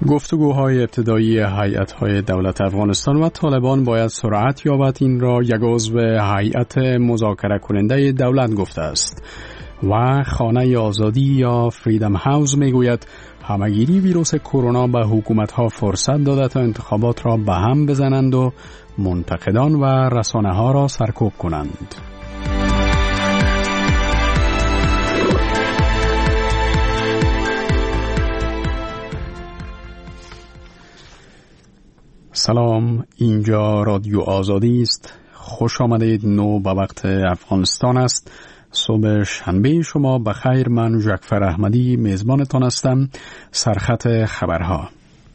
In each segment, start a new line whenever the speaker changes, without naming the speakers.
گفتگوهای ابتدایی هیئت‌های دولت افغانستان و طالبان باید سرعت یابد. این را یک عضو هیئت مذاکره کننده دولت گفته است و خانه آزادی یا فریدم هاوس میگوید همگیری ویروس کرونا به حکومت‌ها فرصت داده تا انتخابات را به هم بزنند و منتقدان و رسانه‌ها را سرکوب کنند. سلام، اینجا رادیو آزادی است. خوش آمدید. نو به وقت افغانستان است. صبح شنبه شما بخیر. من جعفر احمدی میزبانتان هستم. سرخط خبرها.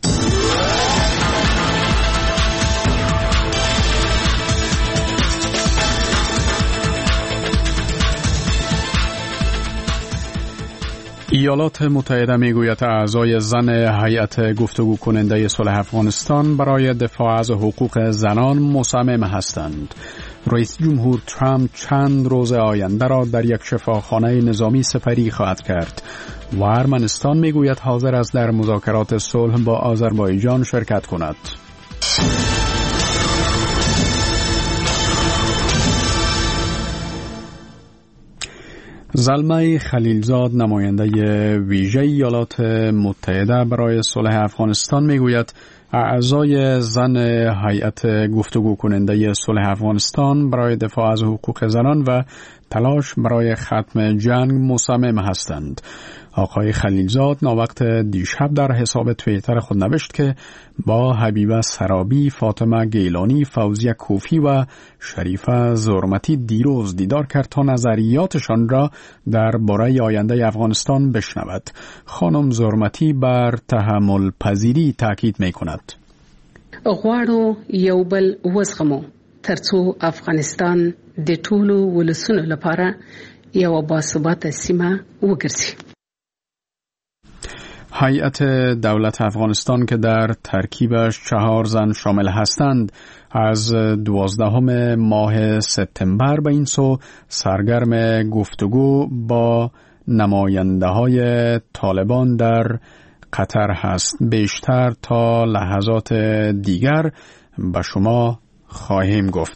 ایالات متحده میگوید اعضای زن هیئت گفتگو کننده صلح افغانستان برای دفاع از حقوق زنان مصمم هستند. رئیس جمهور ترامپ چند روز آینده را در یک شفاخانه نظامی سپری خواهد کرد و ارمنستان میگوید حاضر است در مذاکرات صلح با آذربایجان شرکت کند. زلمه خلیلزاد، نماینده ویژه ایالات متحده برای صلح افغانستان میگوید اعضای زن هیئت گفتگو کننده صلح افغانستان برای دفاع از حقوق زنان و تلاش برای ختم جنگ مصمم هستند. آقای خلیلزاد ناوقت دیشب در حساب توییتر خود نوشت که با حبیبه سرابی، فاطمه گیلانی، فوزیه کوفی و شریفه زرمتی دیروز دیدار کرد تا نظریاتشان را در باره آینده افغانستان بشنود. خانم زرمتی بر تحمل پذیری تاکید می کند.
غواړو یو بل وزغمو ترڅو افغانستان د ټولو ولسونو لپاره یو باثباته سیمه وګرځي.
هیئت دولت افغانستان که در ترکیبش 4 زن شامل هستند از 12 ماه سپتامبر به این سو سرگرم گفتگو با نماینده های طالبان در قطر هست. بیشتر تا لحظات دیگر به شما خواهیم گفت.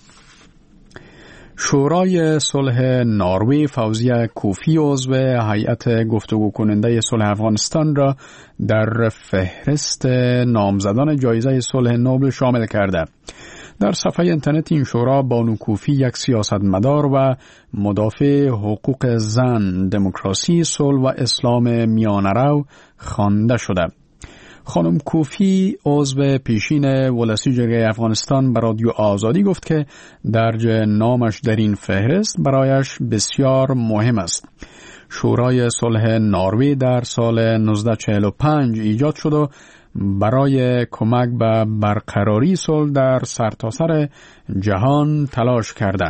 شورای صلح نروژ فوزیه کوفی عضو هیئت گفتگو کننده صلح افغانستان را در فهرست نامزدان جایزه صلح نوبل شامل کرده. در صفحه اینترنت این شورا بانو کوفی یک سیاستمدار و مدافع حقوق زن، دموکراسی، صلح و اسلام میانه‌رو خوانده شده. خانم کوفی عضو پیشین ولسی جرگه افغانستان به رادیو آزادی گفت که درج نامش در این فهرست برایش بسیار مهم است. شورای صلح نروژ در سال 1945 ایجاد شد و برای کمک به برقراری صلح در سرتاسر جهان تلاش کرده.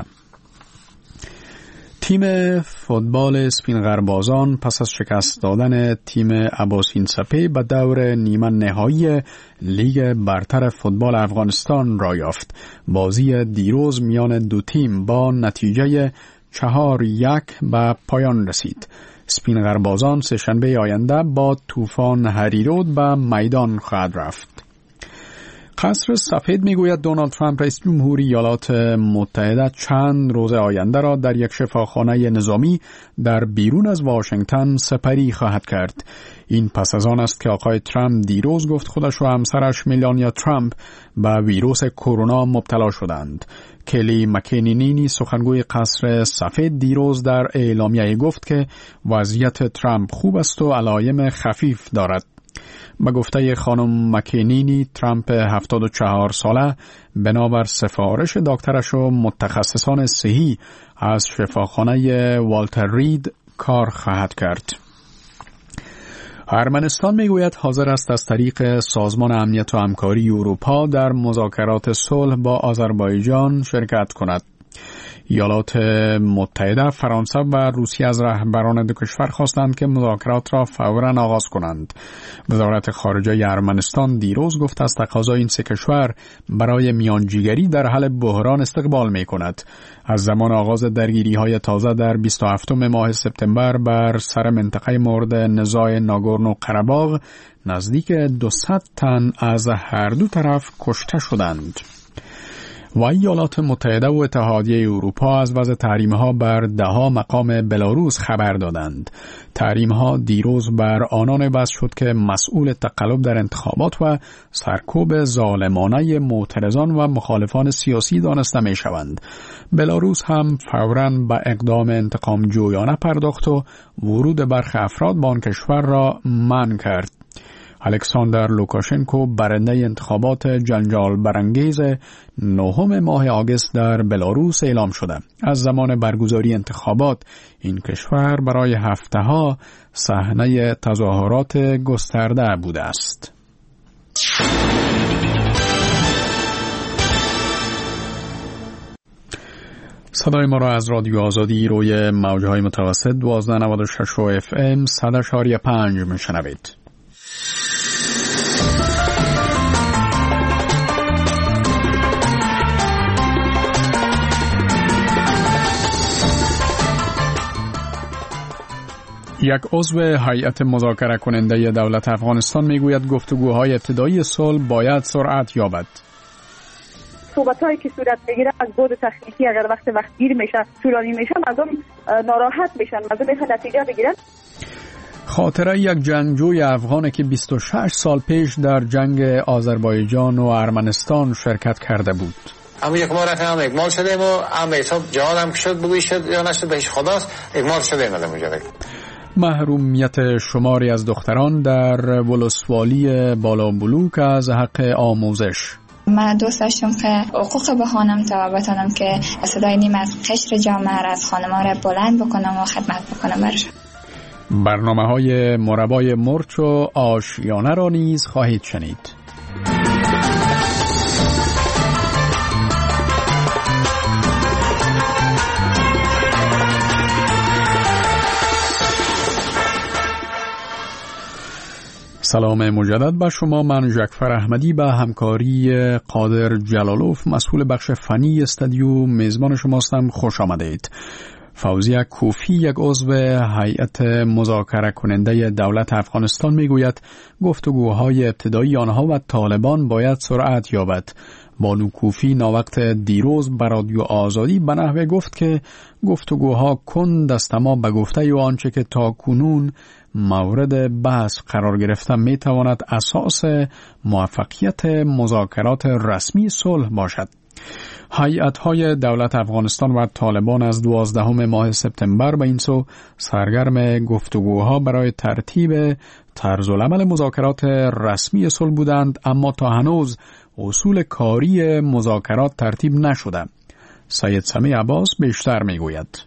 تیم فوتبال اسپینغربازان پس از شکست دادن تیم اباسین سپه به دور نیمه نهایی لیگ برتر فوتبال افغانستان را یافت. بازی دیروز میان دو تیم با نتیجه 4-1 به پایان رسید. اسپینغربازان سه‌شنبه آینده با طوفان هریرود به میدان خواهد رفت. قصر سفید میگوید دونالد ترامپ رئیس جمهور ایالات متحده چند روز آینده را در یک شفاخانه نظامی در بیرون از واشنگتن سپری خواهد کرد. این پس از آن است که آقای ترامپ دیروز گفت خودش و همسرش میلانیا ترامپ به ویروس کرونا مبتلا شدند. کلی مکینینی سخنگوی قصر سفید دیروز در اعلامیه گفت که وضعیت ترامپ خوب است و علائم خفیف دارد. به گفته خانم مکینینی، ترامپ 74 ساله بنابر سفارش دکترش و متخصصان صحی از شفاخانه والتر رید کار خواهد کرد. ارمنستان میگوید حاضر است از طریق سازمان امنیت و همکاری اروپا در مذاکرات صلح با آذربایجان شرکت کند. ایالات متحده، فرانسه و روسیه از رهبران دو کشور خواستند که مذاکرات را فوراً آغاز کنند. وزارت خارجه ارمنستان دیروز گفت از تقاضای این سه کشور برای میانجیگری در حل بحران استقبال می کند. از زمان آغاز درگیری‌های تازه در 27 ماه سپتامبر بر سر منطقه مورد نزاع ناگورنو قره‌باغ نزدیک 200 تن از هر دو طرف کشته شدند. و ایالات متحده و اتحادیه اروپا از وضع تحریم‌ها بر 10 مقام بلاروس خبر دادند. تحریم‌ها دیروز بر آنان وضع شد که مسئول تقلب در انتخابات و سرکوب ظالمانه معترضان و مخالفان سیاسی دانسته می‌شوند. بلاروس هم فوراً به اقدام انتقام جویانه پرداخت و ورود برخی افراد به آن کشور را منع کرد. الکساندر لوکاشنکو برنده انتخابات جنجال برانگیز 9 ماه آگوست در بلاروس اعلام شده. از زمان برگزاری انتخابات این کشور برای هفته‌ها صحنه تظاهرات گسترده بوده است. صدای ما را از رادیو آزادی روی موج‌های متوسط 1296 FM 100.5 میشنوید. یک عضو هیئت مذاکره کننده دولت افغانستان میگوید گفتگوهای ابتدایی صلح باید سرعت یابد.
صحبتایی که صورت بگیره از بعد تخنیکی اگر وقتگیر میشه طولانی میشه مردم ناراحت میشن، مردم میخوان نتیجه بگیرن.
خاطره یک جنگجوی افغان که 26 سال پیش در جنگ آذربایجان و ارمنستان شرکت کرده بود.
اما یک بار هم اکمال شدیم و هم حساب جهاد هم شد بگوی شد یا نشد بهش خداست اکمال شدیم علم مجرد.
محرومیت شماری از دختران در ولسوالی بالابلوک از حق آموزش.
من دوست داشتم که حقوق بخوانم تا بتانم که صدای نیم از قشر جامعه را از خانم‌ها را بلند بکنم و خدمت بکنم برشان.
برنامه‌های مربای مرچ و آشیانه را نیز خواهید شنید. سلام مجدد به شما. من جعفر احمدی به همکاری قادر جلالوف مسئول بخش فنی استودیو میزبان شما هستم. خوش آمدید. فوزیه کوفی یک عضو هیئت مذاکره کننده دولت افغانستان میگوید گفتگوهای ابتدایی آنها و طالبان باید سرعت یابد. بانو کوفی ناوقت دیروز به رادیو آزادی به نحوه گفت که گفتگوها کند است، اما به گفته و آنچه که تا کنون مورد بحث قرار گرفته می تواند اساس موفقیت مذاکرات رسمی صلح باشد. هیئت‌های دولت افغانستان و طالبان از 12 ماه سپتامبر به این سو سرگرم گفتگوها برای ترتیب طرزالعمل مذاکرات رسمی صلح بودند، اما تا هنوز اصول کاری مذاکرات ترتیب نشده. سید سمی عباس بیشتر میگوید.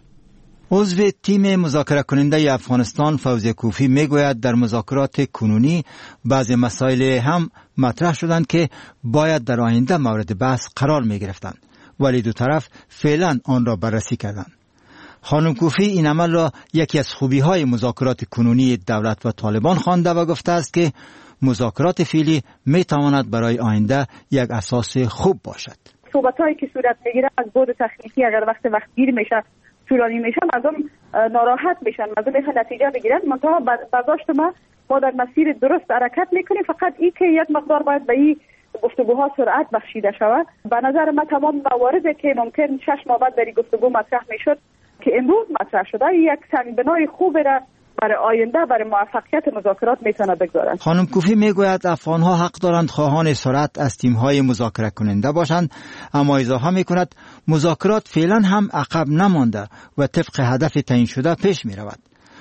عضو تیم مذاکره کننده افغانستان فوزیه کوفی میگوید در مذاکرات کنونی بعضی مسائل هم مطرح شدند که باید در آینده مورد بحث قرار می گرفتند، ولی دو طرف فعلا آن را بررسی کردند. خانم کوفی این عمل را یکی از خوبی های مذاکرات کنونی دولت و طالبان خوانده و گفته است که مذاکرات فعلی می تواند برای آینده یک اساس خوب باشد.
صحبتایی که صورت بگیره از بعد تخنیکی اگر وقتگیر میشه طولانی میشه مردم ناراحت میشن، مردم میخوان نتیجه بگیرن. منتها برداشت ما در مسیر درست حرکت میکنیم، فقط این که یک مقدار باید به این گفتگوها سرعت بخشیده شود. به نظر من تمام مواردی که ممکن 6 ماه بعد در گفتگو مطرح میشد که امروز مطرح شده یک سنگبنای خوب را برای آینده برای موفقیت مذاکرات میتونه بگذارند.
خانم کوفی میگوید افغانها حق دارند خواهان سرعت از تیم‌های مذاکره کننده باشند، اما اضافه میکند مذاکرات فعلا هم عقب نمانده و طبق هدف تعیین شده پیش میرود.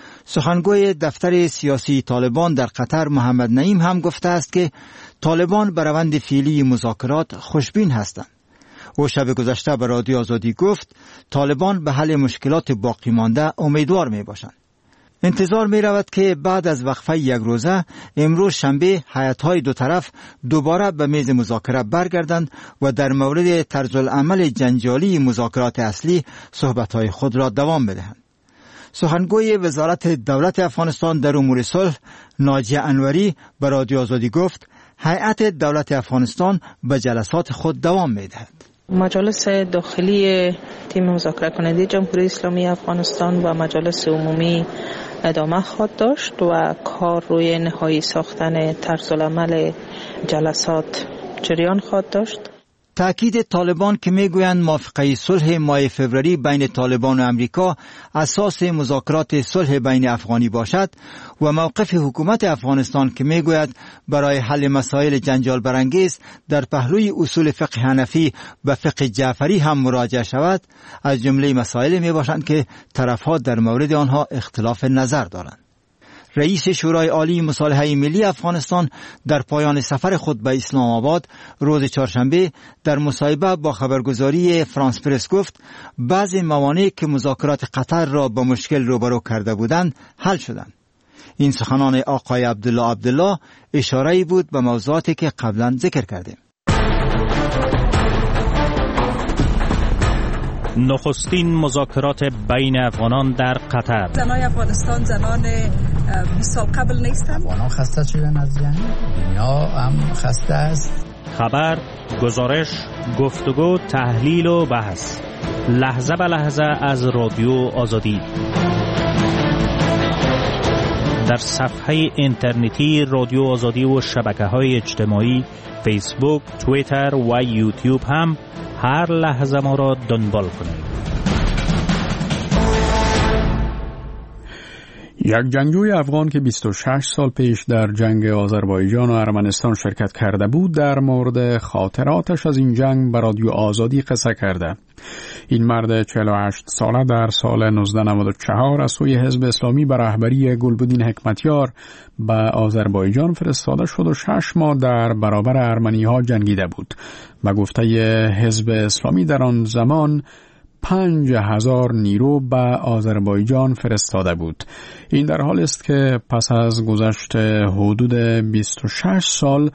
سخنگوی دفتر سیاسی طالبان در قطر محمد نعیم هم گفته است که طالبان به روند فعلی مذاکرات خوشبین هستند. او شب گذشته به رادیو آزادی گفت طالبان به حل مشکلات باقی مانده امیدوار می باشند. انتظار می رود که بعد از وقفه یک روزه امروز شنبه هیئت‌های دو طرف دوباره به میز مذاکره برگردند و در مورد طرز العمل جنجالی مذاکرات اصلی صحبت‌های خود را دوام بدهند. سخنگوی وزارت دولت افغانستان در امور صلح ناجیه انوری به رادیو آزادی گفت هیئت دولت افغانستان به جلسات خود دوام می‌دهد.
مجالس داخلی تیم مذاکره کننده جمهوری اسلامی افغانستان و مجالس عمومی ادامه خواهد داشت و کار روی نهایی ساختن طرز العمل جلسات جریان خواهد داشت.
تأکید طالبان که میگویند موافقه صلح ماه فوریه بین طالبان و امریکا اساس مذاکرات صلح بین افغانی باشد و موقف حکومت افغانستان که میگوید برای حل مسائل جنجال برانگیز در پهلوی اصول فقه حنفی و فقه جعفری هم مراجعه شود از جمله مسائل میباشند که طرفها در مورد آنها اختلاف نظر دارند. رئیس شورای عالی مصالحه ملی افغانستان در پایان سفر خود به اسلام آباد روز چهارشنبه در مصاحبه با خبرگزاری فرانس پرس گفت بعضی موانع که مذاکرات قطر را با مشکل روبرو کرده بودند حل شدند. این سخنان آقای عبدالله اشاره‌ای بود به موضوعاتی که قبلا ذکر کردیم.
نخستین مذاکرات بین افغانان در قطر.
زنای افغانستان زنان 20 سال قبل نیستند.
افغانان خسته شدن از جنگ، دنیا هم خسته است.
خبر، گزارش، گفتگو، تحلیل و بحث لحظه به لحظه از رادیو آزادی در صفحه اینترنتی رادیو آزادی و شبکه‌های اجتماعی فیسبوک، توییتر و یوتیوب هم هر لحظه ما را دنبال کنید.
یک جنگجوی افغان که 26 سال پیش در جنگ آذربایجان و ارمنستان شرکت کرده بود در مورد خاطراتش از این جنگ به رادیو آزادی قصه کرده. این مرد 48 ساله در سال 1994 از سوی حزب اسلامی به رهبری گلبدین حکمتیار به آذربایجان فرستاده شد و 6 ماه در برابر ارمنی‌ها جنگیده بود. به گفته حزب اسلامی در آن زمان 5000 نیرو به آذربایجان فرستاده بود. این در حال است که پس از گذشت حدود 26 سال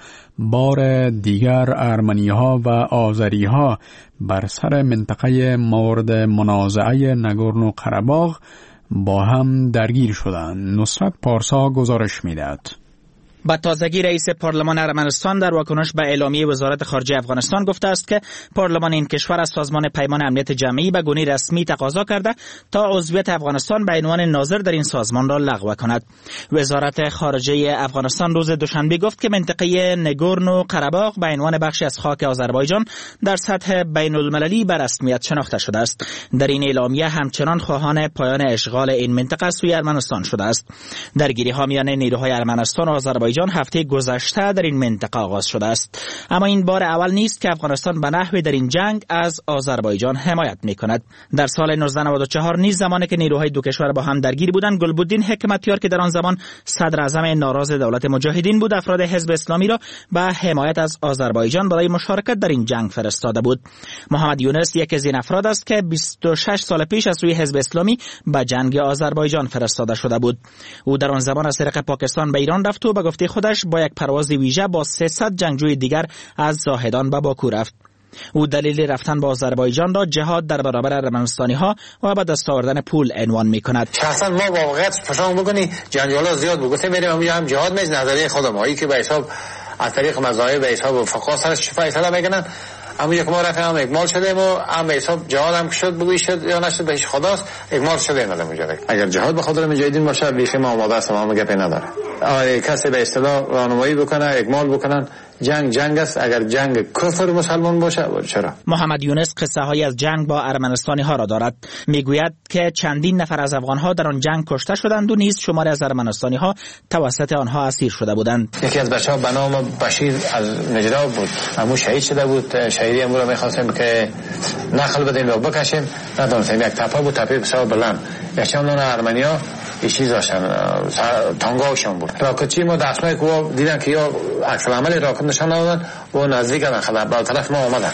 بار دیگر ارمنی‌ها و آذری‌ها بر سر منطقه مورد منازعه نگورنو قره‌باغ با هم درگیر شدند. نصرت پارسا گزارش می‌دهد.
با تازگی رئیس پارلمان ارمنستان در واکنش به اعلامیه وزارت خارجه افغانستان گفته است که پارلمان این کشور از سازمان پیمان امنیت جمعی به گونه رسمی تقاضا کرده تا عضویت افغانستان به عنوان ناظر در این سازمان را لغو کند. وزارت خارجه افغانستان روز دوشنبه گفت که منطقه نگورنو قره‌باغ به عنوان بخشی از خاک آذربایجان در سطح بین المللی به رسمیت شناخته شده است. در این اعلامیه همچنان خواهان پایان اشغال این منطقه سوی ارمنستان شده است. درگیری‌ها میان نیروهای ارمنستان و آذربایجان هفته گذشته در این منطقه آغاز شده است. اما این بار اول نیست که افغانستان به نحوی در این جنگ از آذربایجان حمایت می‌کند. در سال 1994 نیز زمانی که نیروهای دو کشور با هم درگیر بودند، گلبدین حکمتیار که در آن زمان صدر اعظم ناراض دولت مجاهدین بود، افراد حزب اسلامی را به حمایت از آذربایجان برای مشارکت در این جنگ فرستاده بود. محمد یونس یکی از این افراد است که 26 سال پیش از سوی حزب اسلامی به جنگ آذربایجان فرستاده شده بود. او در آن زمان از طریق پاکستان به ایران رفت و به گفته خودش با یک پرواز ویژه با 300 جنگجوی دیگر از زاهدان به باکو رفت. او دلیل رفتن به آذربایجان را جهاد در برابر ارمنستانی‌ها و به دست آوردن پول عنوان می‌کند.
شخصا ما با واقعیت پشان بکنی جنجالا زیاد بگفتیم بریم هم جهاد میز نظریه خودم هایی که به حساب از طریق مذاهب به حساب فقها سرش فیصله میکنن. اما یک ما رفتیم اکمال شدیم و هم به حساب جهاد هم شد بگویی شد یا نشد بهش خداست اکمال شدیم. اگر جهاد به خاطر مجاهدین باشه بیخی ما آماده است، ما گپی نداره. کسی به اصطلاح راهنمایی بکنه اکمال بکنن جنگ است. اگر جنگ کفر مسلمان باشه چرا؟
محمد یونس قصه های از جنگ با ارمنستانی ها را دارد. میگوید که چندین نفر از افغان ها در آن جنگ کشته شدند و نیز شماری از ارمنستانی ها توسط آنها اسیر شده بودند.
یکی از بچه‌ها به نام بشیر از نجراب بود، اما شهید شده بود. شهیدی امور رو می‌خواستیم که نقل بدیم و بکشیم، ندونستیم. یک تپه بود، تپه بسیار بلند. یکشان ارمنیا چیز داشتن، تانگاوشان بود. راکتچی ما دستمایی که دیدن که یا عکس العمل راکت نشان دادن و نزدیک دادن به طرف ما آمدن.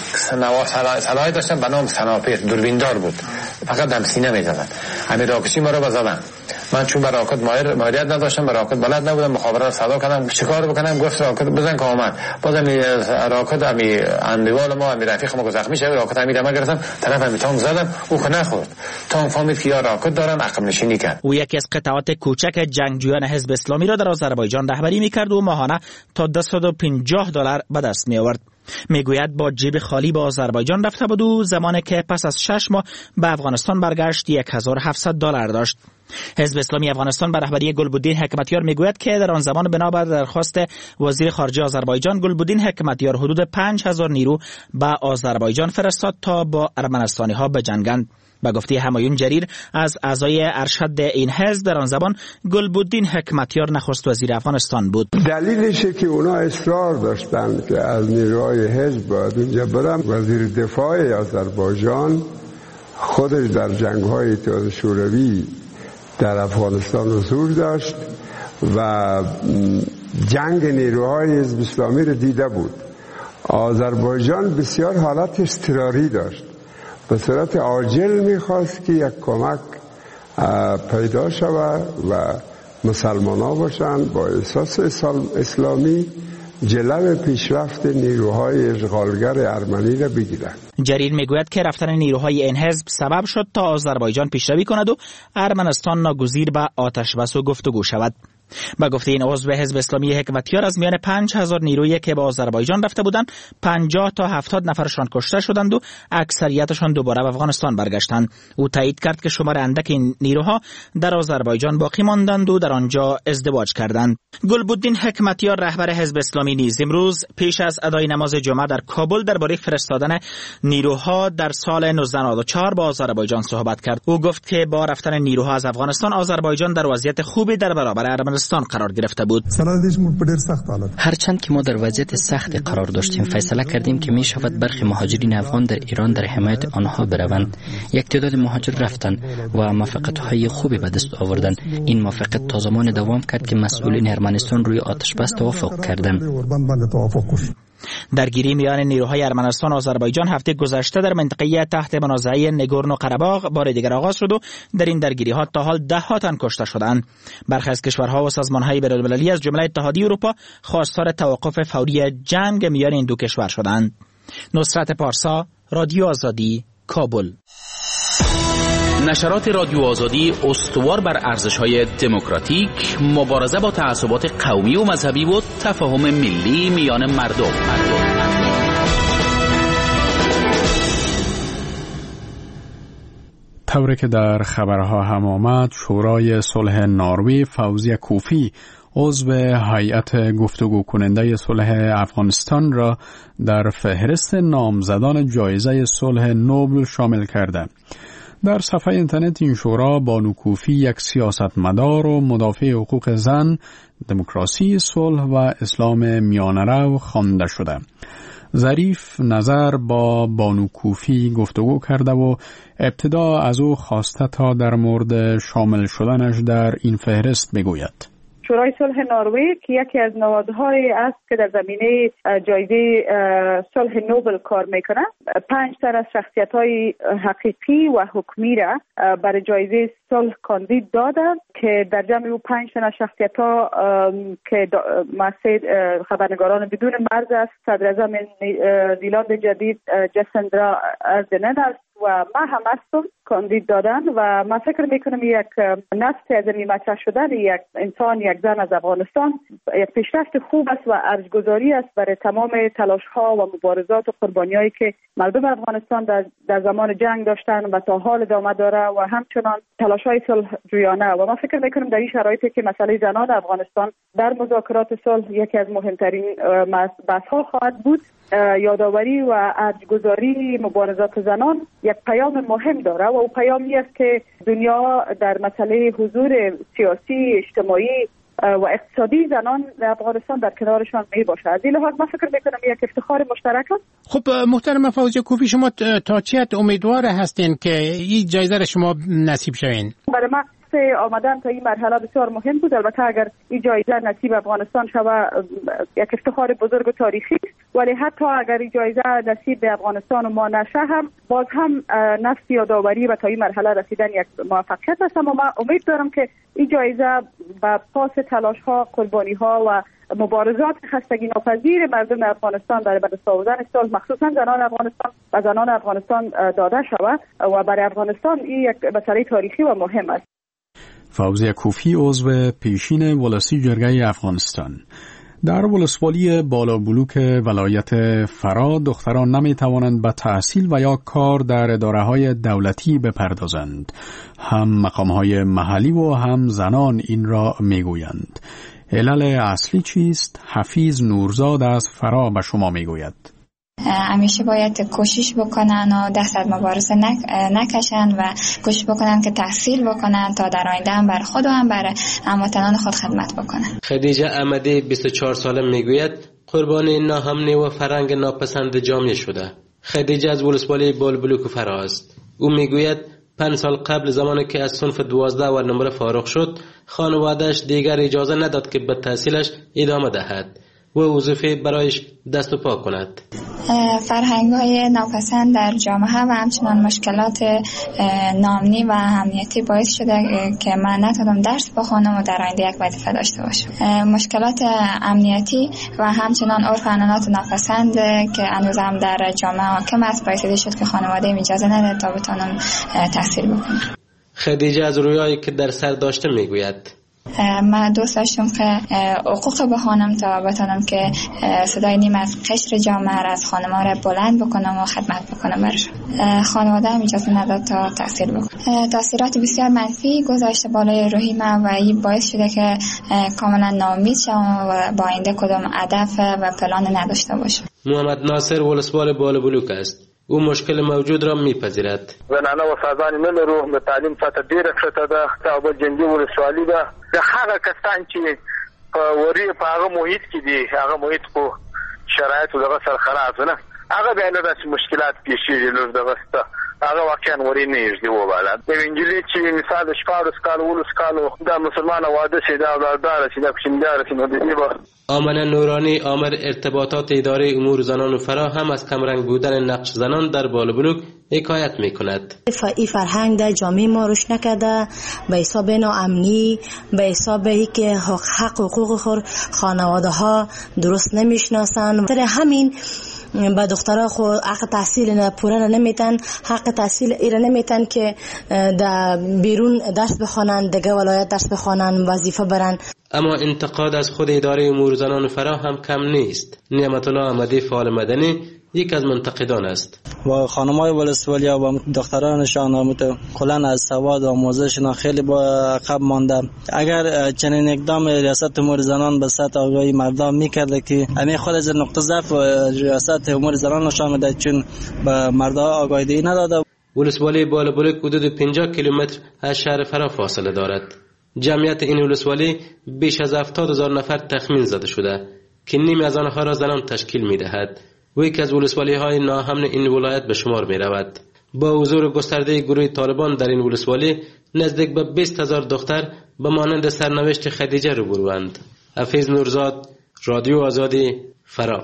سلاحی داشتن به نام سناپر، دوربیندار بود، فقط دم سینه می‌زدن. همین راکتچی ما رو بزدن. من چون بر راکت ماهریت نداشتم، بر راکت بلد نبودم، مخابرات صدا کردم چیکار بکنم، گفت راکت بزن که آمد. بازم راکت امی اندوال ما امی رفیق ما زخمی شد، راکت امی دم گرفتم، طرف امی تانک زدم، او که نخورد. تانک فهمید که یا راکت دارن، عقب نشینی کرد.
او یکی از قطعات کوچک جنگجویان حزب اسلامی را در آذربایجان رهبری می‌کرد و ماهانه تا $250 به دست می‌آورد. میگوید با جیب خالی به آذربایجان رفته بود و زمانی که پس از 6 ماه به افغانستان برگشت $1700 داشت. حزب اسلامی افغانستان به رهبری گلبدین حکمتیار میگوید که در آن زمان بنابر درخواست وزیر خارجه آذربایجان، گلبدین حکمتیار حدود 5000 نیرو به آذربایجان فرستاد تا با ارمنستانی ها بجنگند. به گفته همایون جریر از اعضای ارشد این حزب، در آن زمان گلبدین حکمتیار نخست وزیر افغانستان بود.
دلیلشه که اونا اصرار داشتند که از نیروهای حزب باید اونجا برن. وزیر دفاع آذربایجان خودش در جنگ‌های اتحاد شوروی در افغانستان حضور داشت و جنگ نیروهای حزب اسلامی رو دیده بود. آذربایجان بسیار حالت اضطراری داشت، به صورت عاجل میخواست که یک کمک پیدا شود و مسلمان ها باشند با احساس اسلامی جلو پیشرفت نیروهای اشغالگر ارمنی را بگیرند.
جریر میگوید که رفتن نیروهای این حزب سبب شد تا آذربایجان پیشروی کند و ارمنستان ناگزیر به آتش بس و گفتگو شود. با گفته این عضو حزب اسلامی حکمتیار، از میان 5000 نیرویی که به آذربایجان رفته بودند 50 تا 70 نفرشان کشته شدند و اکثریتشان دوباره به افغانستان برگشتند. او تایید کرد که شمار اندک این نیروها در آذربایجان باقی ماندند و در آنجا ازدواج کردند. گلبدین حکمتیار رهبر حزب اسلامی نیز امروز پیش از ادای نماز جمعه در کابل درباره فرستادن نیروها در سال 1994 با آذربایجان صحبت کرد. او گفت که با رفتن نیروها از افغانستان، آذربایجان در وضعیت خوبی در برابر ارمنستان قرار گرفته بود.
هرچند که ما در وضعیت سخت قرار داشتیم، فیصله کردیم که می شود برخی مهاجرین افغان در ایران در حمایت آنها بروند. یک تعداد مهاجر رفتند و موافقت‌های خوبی به دست آوردند. این موافقت تا زمان دوام کرد که مسئولین ارمنستان روی آتش بس توافق کردند.
درگیری میان نیروهای ارمنستان و آذربایجان هفته گذشته در منطقه تحت منازعه نگورنو قره‌باغ بار دیگر آغاز شد و در این درگیری ها تا حال 10 تن کشته شدند. برخی از کشورها و سازمان‌های بین‌المللی از جمله اتحادیه اروپا خواستار توقف فوری جنگ میان این دو کشور شدند. نصرت پارسا، رادیو آزادی، کابل.
نشرات رادیو آزادی استوار بر ارزش‌های دموکراتیک، مبارزه با تعصبات قومی و مذهبی و تفاهم ملی میان مردم.
طوری که در خبرها هم آمد، شورای صلح نروژ فوزی کوفی عضو هیئت گفتگو کننده صلح افغانستان را در فهرست نامزدان جایزه صلح نوبل شامل کرده. در صفحه اینترنت این شورا بانو کوفی یک سیاستمدار و مدافع حقوق زن، دموکراسی، صلح و اسلام میانه‌رو خوانده شده. ظریف نظر با بانو کوفی گفتگو کرده و ابتدا از او خواسته تا در مورد شامل شدنش در این فهرست بگوید.
شورای صلح نروژ که یکی از نهادهایی است که در زمینه جایزه صلح نوبل کار میکنه، 5 تن از شخصیت‌های حقیقی و حکمی را برای جایزه صلح کاندید داده که در جمع او 5 تن از شخصیت‌ها که مسئول خبرنگاران بدون مرز است، صدر اعظم نیوزیلند جدید جسندرا اردرن است و ما هم هستم کاندید دادن و من فکر میکنم یک نفس از این مطرح شدن یک انسان، یک زن از افغانستان یک پیشرفت خوب است و ارزش‌گذاری است برای تمام تلاش ها و مبارزات و قربانی هایی که مردم افغانستان در زمان جنگ داشتن و تا حال ادامه داره و همچنان تلاش های صلح جویانه. و من فکر میکنم در این شرایطی که مسئله زنان افغانستان در مذاکرات صلح یکی از مهمترین بحث ها خواهد بود، یادآوری و ارزش‌گذاری مبارزات زنان یک پیام مهم داره و او پیامی است که دنیا در مسئله حضور سیاسی، اجتماعی و اقتصادی زنان در افغانستان در کنارشان می باشه. از این لحاظ من فکر میکنم یک افتخار مشترک است.
خب محترم فوزی کوفی، شما تا چه حد امیدوار هستین که این جایزه را شما نصیب شوین؟
برای من آمدن تا این مرحله بسیار مهم بود. البته اگر این جایزه نصیب افغانستان شود یک افتخار بزرگ و تاریخی است ولی حتی اگر این جایزه نصیب به افغانستان و ما نشه هم باز هم نفس یادآوری و تا این مرحله رسیدن یک موفقیت است. اما من امید دارم که این جایزه به پاس تلاش ها، قربانی ها و مبارزات خستگی ناپذیر مردم افغانستان برای سازمان سال مخصوصا زنان افغانستان و زنان افغانستان داده شود و برای افغانستان این یک مسئله تاریخی و مهم است.
فوزیه کوفی عضو پیشین ولسی جرگه افغانستان. در ولسوالی بالا بلوک ولایت فرا دختران نمی توانند به تحصیل و یا کار در اداره‌های دولتی بپردازند. هم مقام‌های محلی و هم زنان این را میگویند. علل اصلی چیست؟ حفیظ نورزاد از فرا به شما میگوید.
همیشه باید کوشش بکنن و دست از مبارزه نکشن و کوشش بکنن که تحصیل بکنن تا در آینده هم بر خود و هم بر هموطنان خود خدمت بکنن.
خدیجه احمدی 24 ساله میگوید قربانی ناامنی و فرهنگ ناپسند جامعه شده. خدیجه از ولسوالی بالبلوک فرا است. او میگوید 5 سال قبل زمانی که از صنف 12 و نمره فارغ شد، خانواده‌اش دیگر اجازه نداد که به تحصیلش ادامه دهد و وظیفه برایش دست و پا کند.
فرهنگ‌های ناپسند در جامعه و همچنان مشکلات نامنی و امنیتی باعث شده که من نتونم درس بخونم و در آینده یک وظیفه داشته باشم. مشکلات امنیتی و همچنان عرف و عنعنات ناپسند که هنوز هم در جامعه حاکم است باعث شد که خانواده‌ام اجازه نده تا بتونم تحصیل بکنم.
خدیجه از رویایی که در سر داشته میگوید
من دوست داشتم که حقوق بخوانم تا بتونم که صدای نیم از قشر جامعه را از خانم‌ها را بلند بکنم و خدمت بکنم برشون. خانواده هم اجازه نداد تا تحصیل بکنم. تاثیرات بسیار منفی گذاشته بالای روحی من و این باعث شده که کاملا ناامید شم و با آینده کدام هدف و پلان نداشته باشم.
محمد ناصر ولسوال بالبلوک است. او مشکل موجود را میپذیرد.
زنانه و سازانی نلرو، به تعلیم سطح ډیره ښه ده، او جنګي ولسوالي ده. د هغه کسان چې په وری په هغه محیط کې دي، هغه محیط خو شرایط دغه سره خراب نه، هغه به له داسې مشکلات پیښیږي نو دغه ست هغه واقعا وری نه یږي و بالا د انجلي چې مثال شپارس کال ولس کالو د مسلمان واده شي دا اولادار شي د کوچندار شي نو د دې به
آمنه نورانی آمر ارتباطات اداره امور زنان و فرا هم از کمرنگ بودن نقش زنان در بالبلوک حکایت میکند.
این فرهنگ در جامعه ما رشد نکرده به حساب ناامنی، به حساب که حق حقوق خانواده ها درست نمیشناسن. در همین با دخترها خو حق تحصیل پوره نمیتن، حق تحصیل ایره نمیتن که در بیرون درس بخوانن، دیگه ولایت درس بخوانن، وظیفه برن.
اما انتقاد از خود اداره امور زنان و فرا هم کم نیست. نعمت الله احمدی فعال مدنی یک از منتقدان است.
و خانم‌های ولسوالی و دخترانشان کلاً از سواد و آموزششان خیلی با عقب مانده. اگر چنین اقدام ریاست امور زنان به سطح آگاهی مردم میکرده که همین خود از نقطه ضعف ریاست امور زنان نشان میده، چون به مردم آگاهی نداده.
ولسوالی بالبلوک حدود 50 کیلومتر از شهر فرا فاصله دارد. جمعیت این ولسوالی بیش از 70,000 نفر تخمین زده شده که نیم از آنها را زنان تشکیل میدهد و یکی از ولسوالی‌های ناامن این ولایت به شمار می‌رود. با حضور گسترده گروه طالبان در این ولسوالی نزدیک به 20,000 دختر به مانند سرنوشت خدیجه روبروند. حفیظ نورزاد، رادیو آزادی، فرا.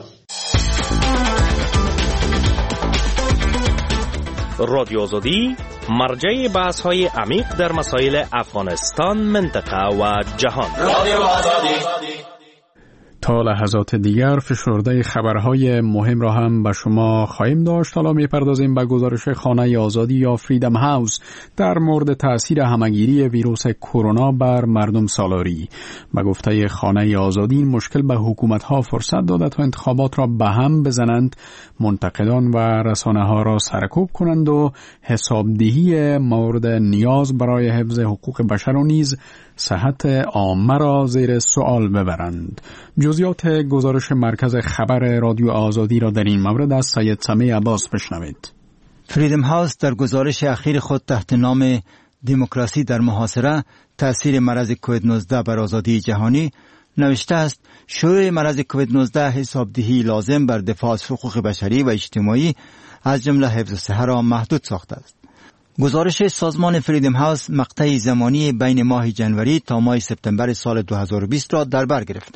رادیو آزادی مرجع بحث‌های عمیق در مسائل افغانستان، منطقه و جهان. رادیو آزادی.
تا لحظات دیگر فشرده خبرهای مهم را هم به شما خواهیم داشت. حالا میپردازیم به گزارش خانه آزادی یا فریدم هاوس در مورد تأثیر همگیری ویروس کرونا بر مردم سالاری. به گفته خانه آزادی این مشکل به حکومت‌ها فرصت داده تا انتخابات را به هم بزنند، منتقدان و رسانه‌ها را سرکوب کنند و حسابدهی مورد نیاز برای حفظ حقوق بشر و نیز صحت عامه را زیر سوال ببرند. جزئیات گزارش مرکز خبر رادیو آزادی را در این مورد از سید سمیع عباس بشنوید.
فریدم هاوس در گزارش اخیر خود تحت نام دموکراسی در محاصره، تأثیر مرض کووید 19 بر آزادی جهانی نوشته است: شیوع مرض کووید 19 حسابدهی لازم بر دفاع از حقوق بشری و اجتماعی از جمله حفظ صحت را محدود ساخته است. گزارش سازمان فریدم هاوس مقطع زمانی بین ماه جنوری تا ماه سپتامبر سال 2020 را در بر گرفته.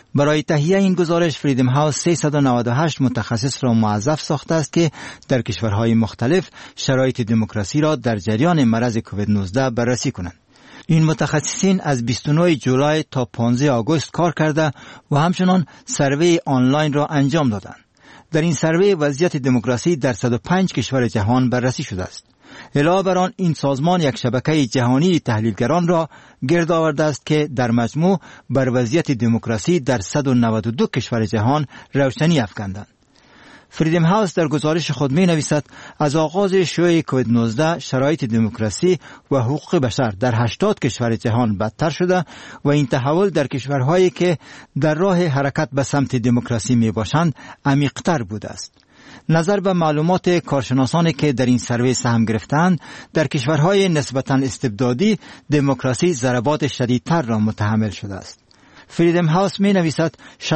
برای تهیه این گزارش فریدم هاوس 398 متخصص را موظف ساخته است که در کشورهای مختلف شرایط دموکراسی را در جریان مرض کووید 19 بررسی کنند. این متخصصین از 29 جولای تا 15 آگوست کار کرده و همچنان سروی آنلاین را انجام دادند. در این سروی وضعیت دموکراسی در 105 کشور جهان بررسی شده است. علاوه بر آن این سازمان یک شبکه جهانی تحلیلگران را گرد آورده است که در مجموع بر وضعیت دموکراسی در 192 کشور جهان روشنی افکندند. فریدم هاوس در گزارش خود می نویسد از آغاز شیوع کووید 19 شرایط دموکراسی و حقوق بشر در 80 کشور جهان بدتر شده و این تحول در کشورهایی که در راه حرکت به سمت دموکراسی می باشند عمیق‌تر بوده است. نظر به معلومات کارشناسانی که در این سروی سهم گرفتند، در کشورهای نسبتاً استبدادی دموکراسی ضربات شدیدتر را متحمل شده است. فریدم هاوس می نویسد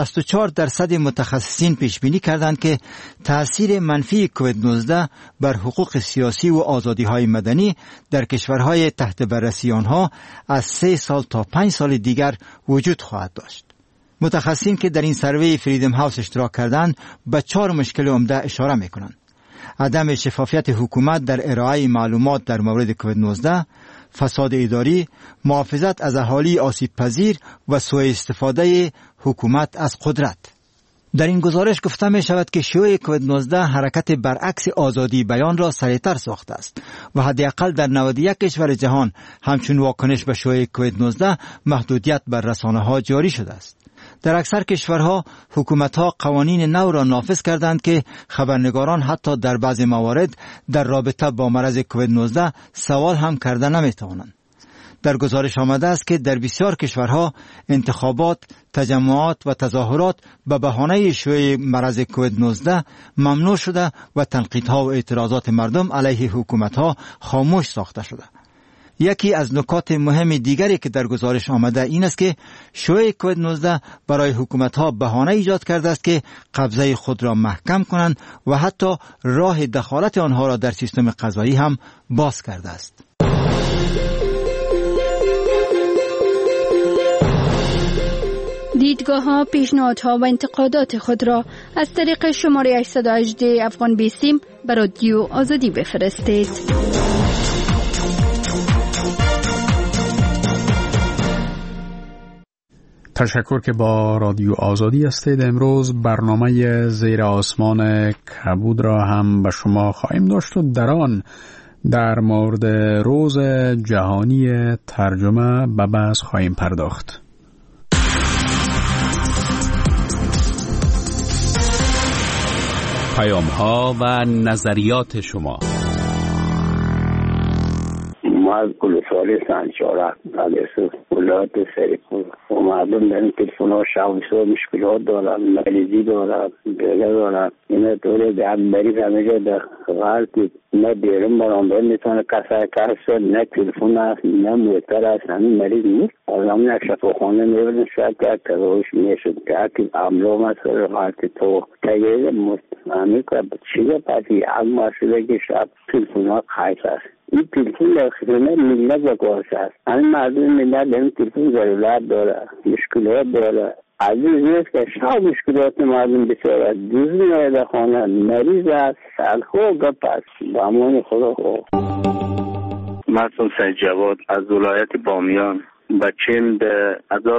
64% متخصصین پیش بینی کردند که تأثیر منفی کووید 19 بر حقوق سیاسی و آزادی های مدنی در کشورهای تحت بررسی آنها از 3 سال تا 5 سال دیگر وجود خواهد داشت. متخصصین که در این سروی فریدم هاوس اشتراک کردند به 4 مشکل عمده اشاره می کنند: عدم شفافیت حکومت در ارائه معلومات در مورد کووید 19، فساد اداری، محافظت از اهالی آسیب پذیر و سوء استفاده حکومت از قدرت. در این گزارش گفته می شود که شیوع کووید 19 حرکت برعکس آزادی بیان را سریعتر ساخته است و حداقل در 91 کشور جهان همچون واکنش به شیوع کووید 19 محدودیت بر رسانه‌ها جاری شده است. در اکثر کشورها حکومت‌ها قوانین نو را نافذ کردند که خبرنگاران حتی در بعض موارد در رابطه با مرض کووید 19 سوال هم کرده نمی‌توانند. در گزارش آمده است که در بسیار کشورها انتخابات، تجمعات و تظاهرات به بهانه شیوع مرض کووید 19 ممنوع شده و تنقیدها و اعتراضات مردم علیه حکومت‌ها خاموش ساخته شده. یکی از نکات مهم دیگری که در گزارش آمده این است که شیوع کووید 19 برای حکومت‌ها بهانه ایجاد کرده است که قبضه خود را محکم کنند و حتی راه دخالت آنها را در سیستم قضایی هم باز کرده است.
دیدگاه‌ها، پیشنهادها و انتقادات خود را از طریق شماره 818 افغان بیسیم به رادیو آزادی بفرستید.
تشکر که با رادیو آزادی هستید. امروز برنامه زیر آسمان کبود را هم به شما خواهیم داشت و در آن در مورد روز جهانی ترجمه به بحث خواهیم پرداخت.
پیام‌ها و نظریات شما.
از گلوسالی سنچاره از ولایت سریپور و مردم در این تلفن ها شویسا مشکلات دارن، مریضی دارن، بیله دارن. این طوره در مریض همیشه در غلطی نه بیرون برانده میتونه کسا نه تلفن هست نه موتر هست. همین مریض نیست از همین یک شفاخانه میبردن شاید که تراوش میشد که اکی عملو مسئله غلطی تو تگیه همین که چیزه پسی یک مسئله که شب تلفن ها خیص هست. این تلفن در خدمت ملت بکارش هست. همین مردم ملت در این تلفن ضرورت داره، مشکلات داره. عزیز نیست که شب مشکلات مردم بسیاره دوز میاره خانه مریض هست سلخو گپ هست. با امان خدا خوب.
محسن سید جواد از ولایت بامیان بچیم به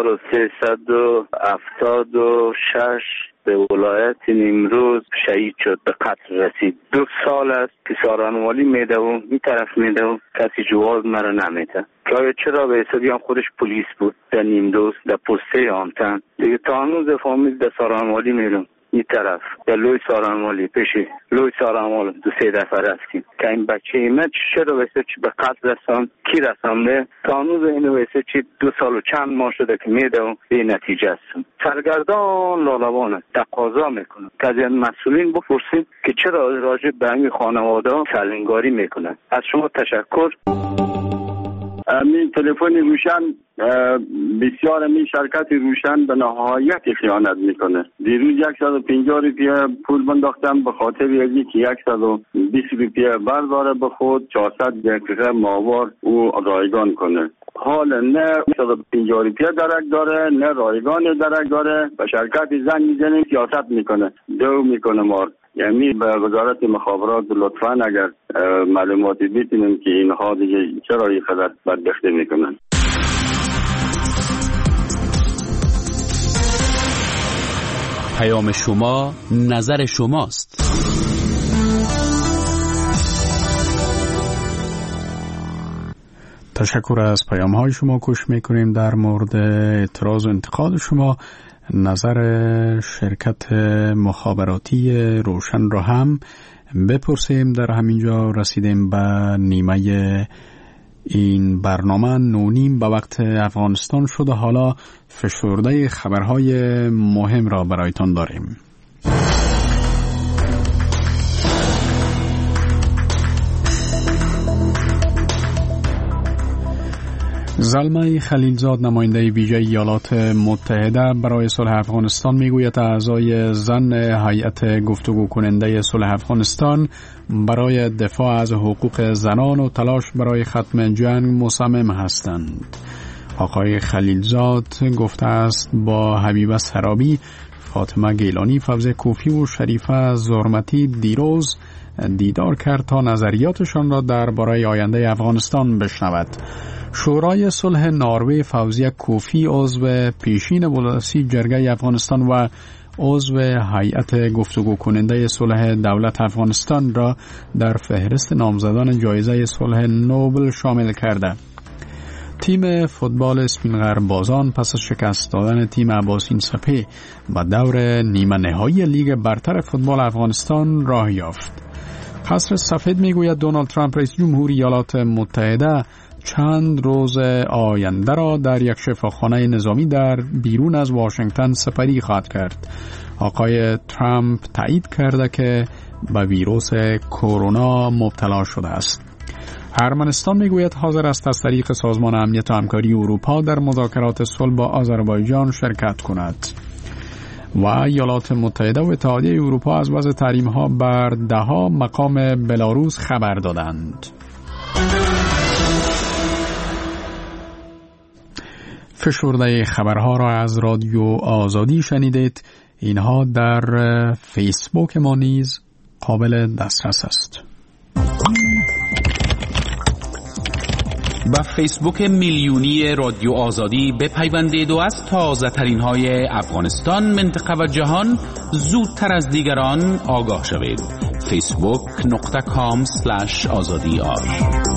1376 به ولایت نیمروز شهید شد، به قتل رسید. 2 سال است که سارانوالی میده و این طرف میده و کسی جواز مرا نمیده. که چرا به حسابی هم خودش پلیس بود در نیمروز در پسته آمتن دیگه تا هنوز فامیل در سارانوالی میرم این طرف در لوی سارانوالی پیشی لوی سارانوالی 2-3 دفعه رفتیم که این بچه ایمه چرا ویسه چی به قتل رسان کی رسانده تا هنوز اینو ویسه چی 2 سال و چند ماه شده که میده و به نتیجه هستم. سرگردان لالوانه تقاضا میکنه که از این مسئولین بپرسید که چرا راجع به همین خانواده سلنگاری میکنن. از شما تشکر.
این تلفن روشن بسیار می شرکت روشن به نهایت خیانت میکنه. دیروز 150 روپیه پول بنداختم به خاطر اینکه 120 روپیه برداره به خود 400 دقیقه ماهوار او رایگان کنه. حال نه 150 روپیه درک داره، نه رایگان درک داره. به شرکت زنگ میزنیم سیاست میکنه، دو میکنه مار. یعنی به وزارت مخابرات لطفاً اگر معلوماتی بیتونیم که اینها دیگه چرا این قدر بدبختی میکنن.
پیام شما نظر شماست.
تشکر از پیام های شما. کوشش میکنیم در مورد اعتراض و انتقاد شما نظر شرکت مخابراتی روشن را هم بپرسیم. در همینجا رسیدیم به نیمه این برنامه 9:30 به وقت افغانستان شده. حالا فشرده خبرهای مهم را برایتان داریم. زلمه خلیلزاد نماینده ویژه ایالات متحده برای صلح افغانستان میگوید اعضای زن هیئت گفتگو کننده صلح افغانستان برای دفاع از حقوق زنان و تلاش برای ختم جنگ مصمم هستند. آقای خلیلزاد گفته است با حبیبه سرابی، فاطمه گیلانی، فوزیه کوفی و شریفه زرمتی دیروز دیدار کرد تا نظریاتشان را درباره آینده افغانستان بشنود. شورای صلح نروژ فوزیه کوفی عضو پیشین بولسی جرگه افغانستان و عضو هیئت گفتگو کننده صلح دولت افغانستان را در فهرست نامزدان جایزه صلح نوبل شامل کرده. تیم فوتبال اسپینغر بازان پس از شکست دادن تیم عباسین سپه به دور نیمه نهایی لیگ برتر فوتبال افغانستان راه یافت. قصر سفید میگوید دونالد ترامپ رئیس جمهوری ایالات متحده چند روز آینده را در یک شفاخانه نظامی در بیرون از واشنگتن سپری خواهد کرد. آقای ترامپ تایید کرده که به ویروس کرونا مبتلا شده است. ارمنستان میگوید حاضر است از طریق سازمان امنیت و همکاری اروپا در مذاکرات صلح با آذربایجان شرکت کند. و ایالات متحده و اتحادیه اروپا از وضع تحریم‌ها بر 10 مقام بلاروس خبر دادند. فشرده خبرها را از رادیو آزادی شنیدید. اینها در فیسبوک ما نیز قابل دسترس است.
با فیسبوک میلیونی رادیو آزادی بپیوندید و از تازه ترین های افغانستان، منطقه و جهان زودتر از دیگران آگاه شوید. facebook.com/azadi.ir.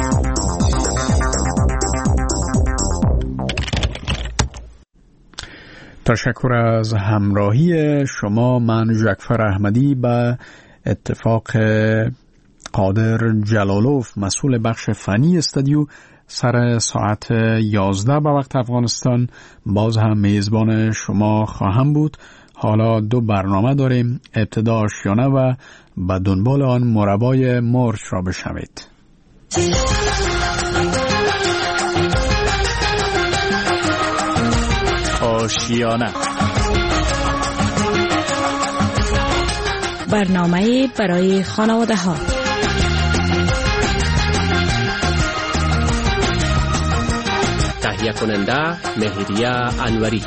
تشکر از همراهی شما. من ژکفر احمدی به اتفاق قادر جلالوف مسئول بخش فنی استودیو سر ساعت 11 به وقت افغانستان باز هم میزبان شما خواهم بود. حالا 2 برنامه داریم. ابتدا آشیانه و به دنبال آن مربای مرچ را بشنوید.
آشیانه،
برنامه برای خانواده ها.
تهیه کننده مهریه انوری.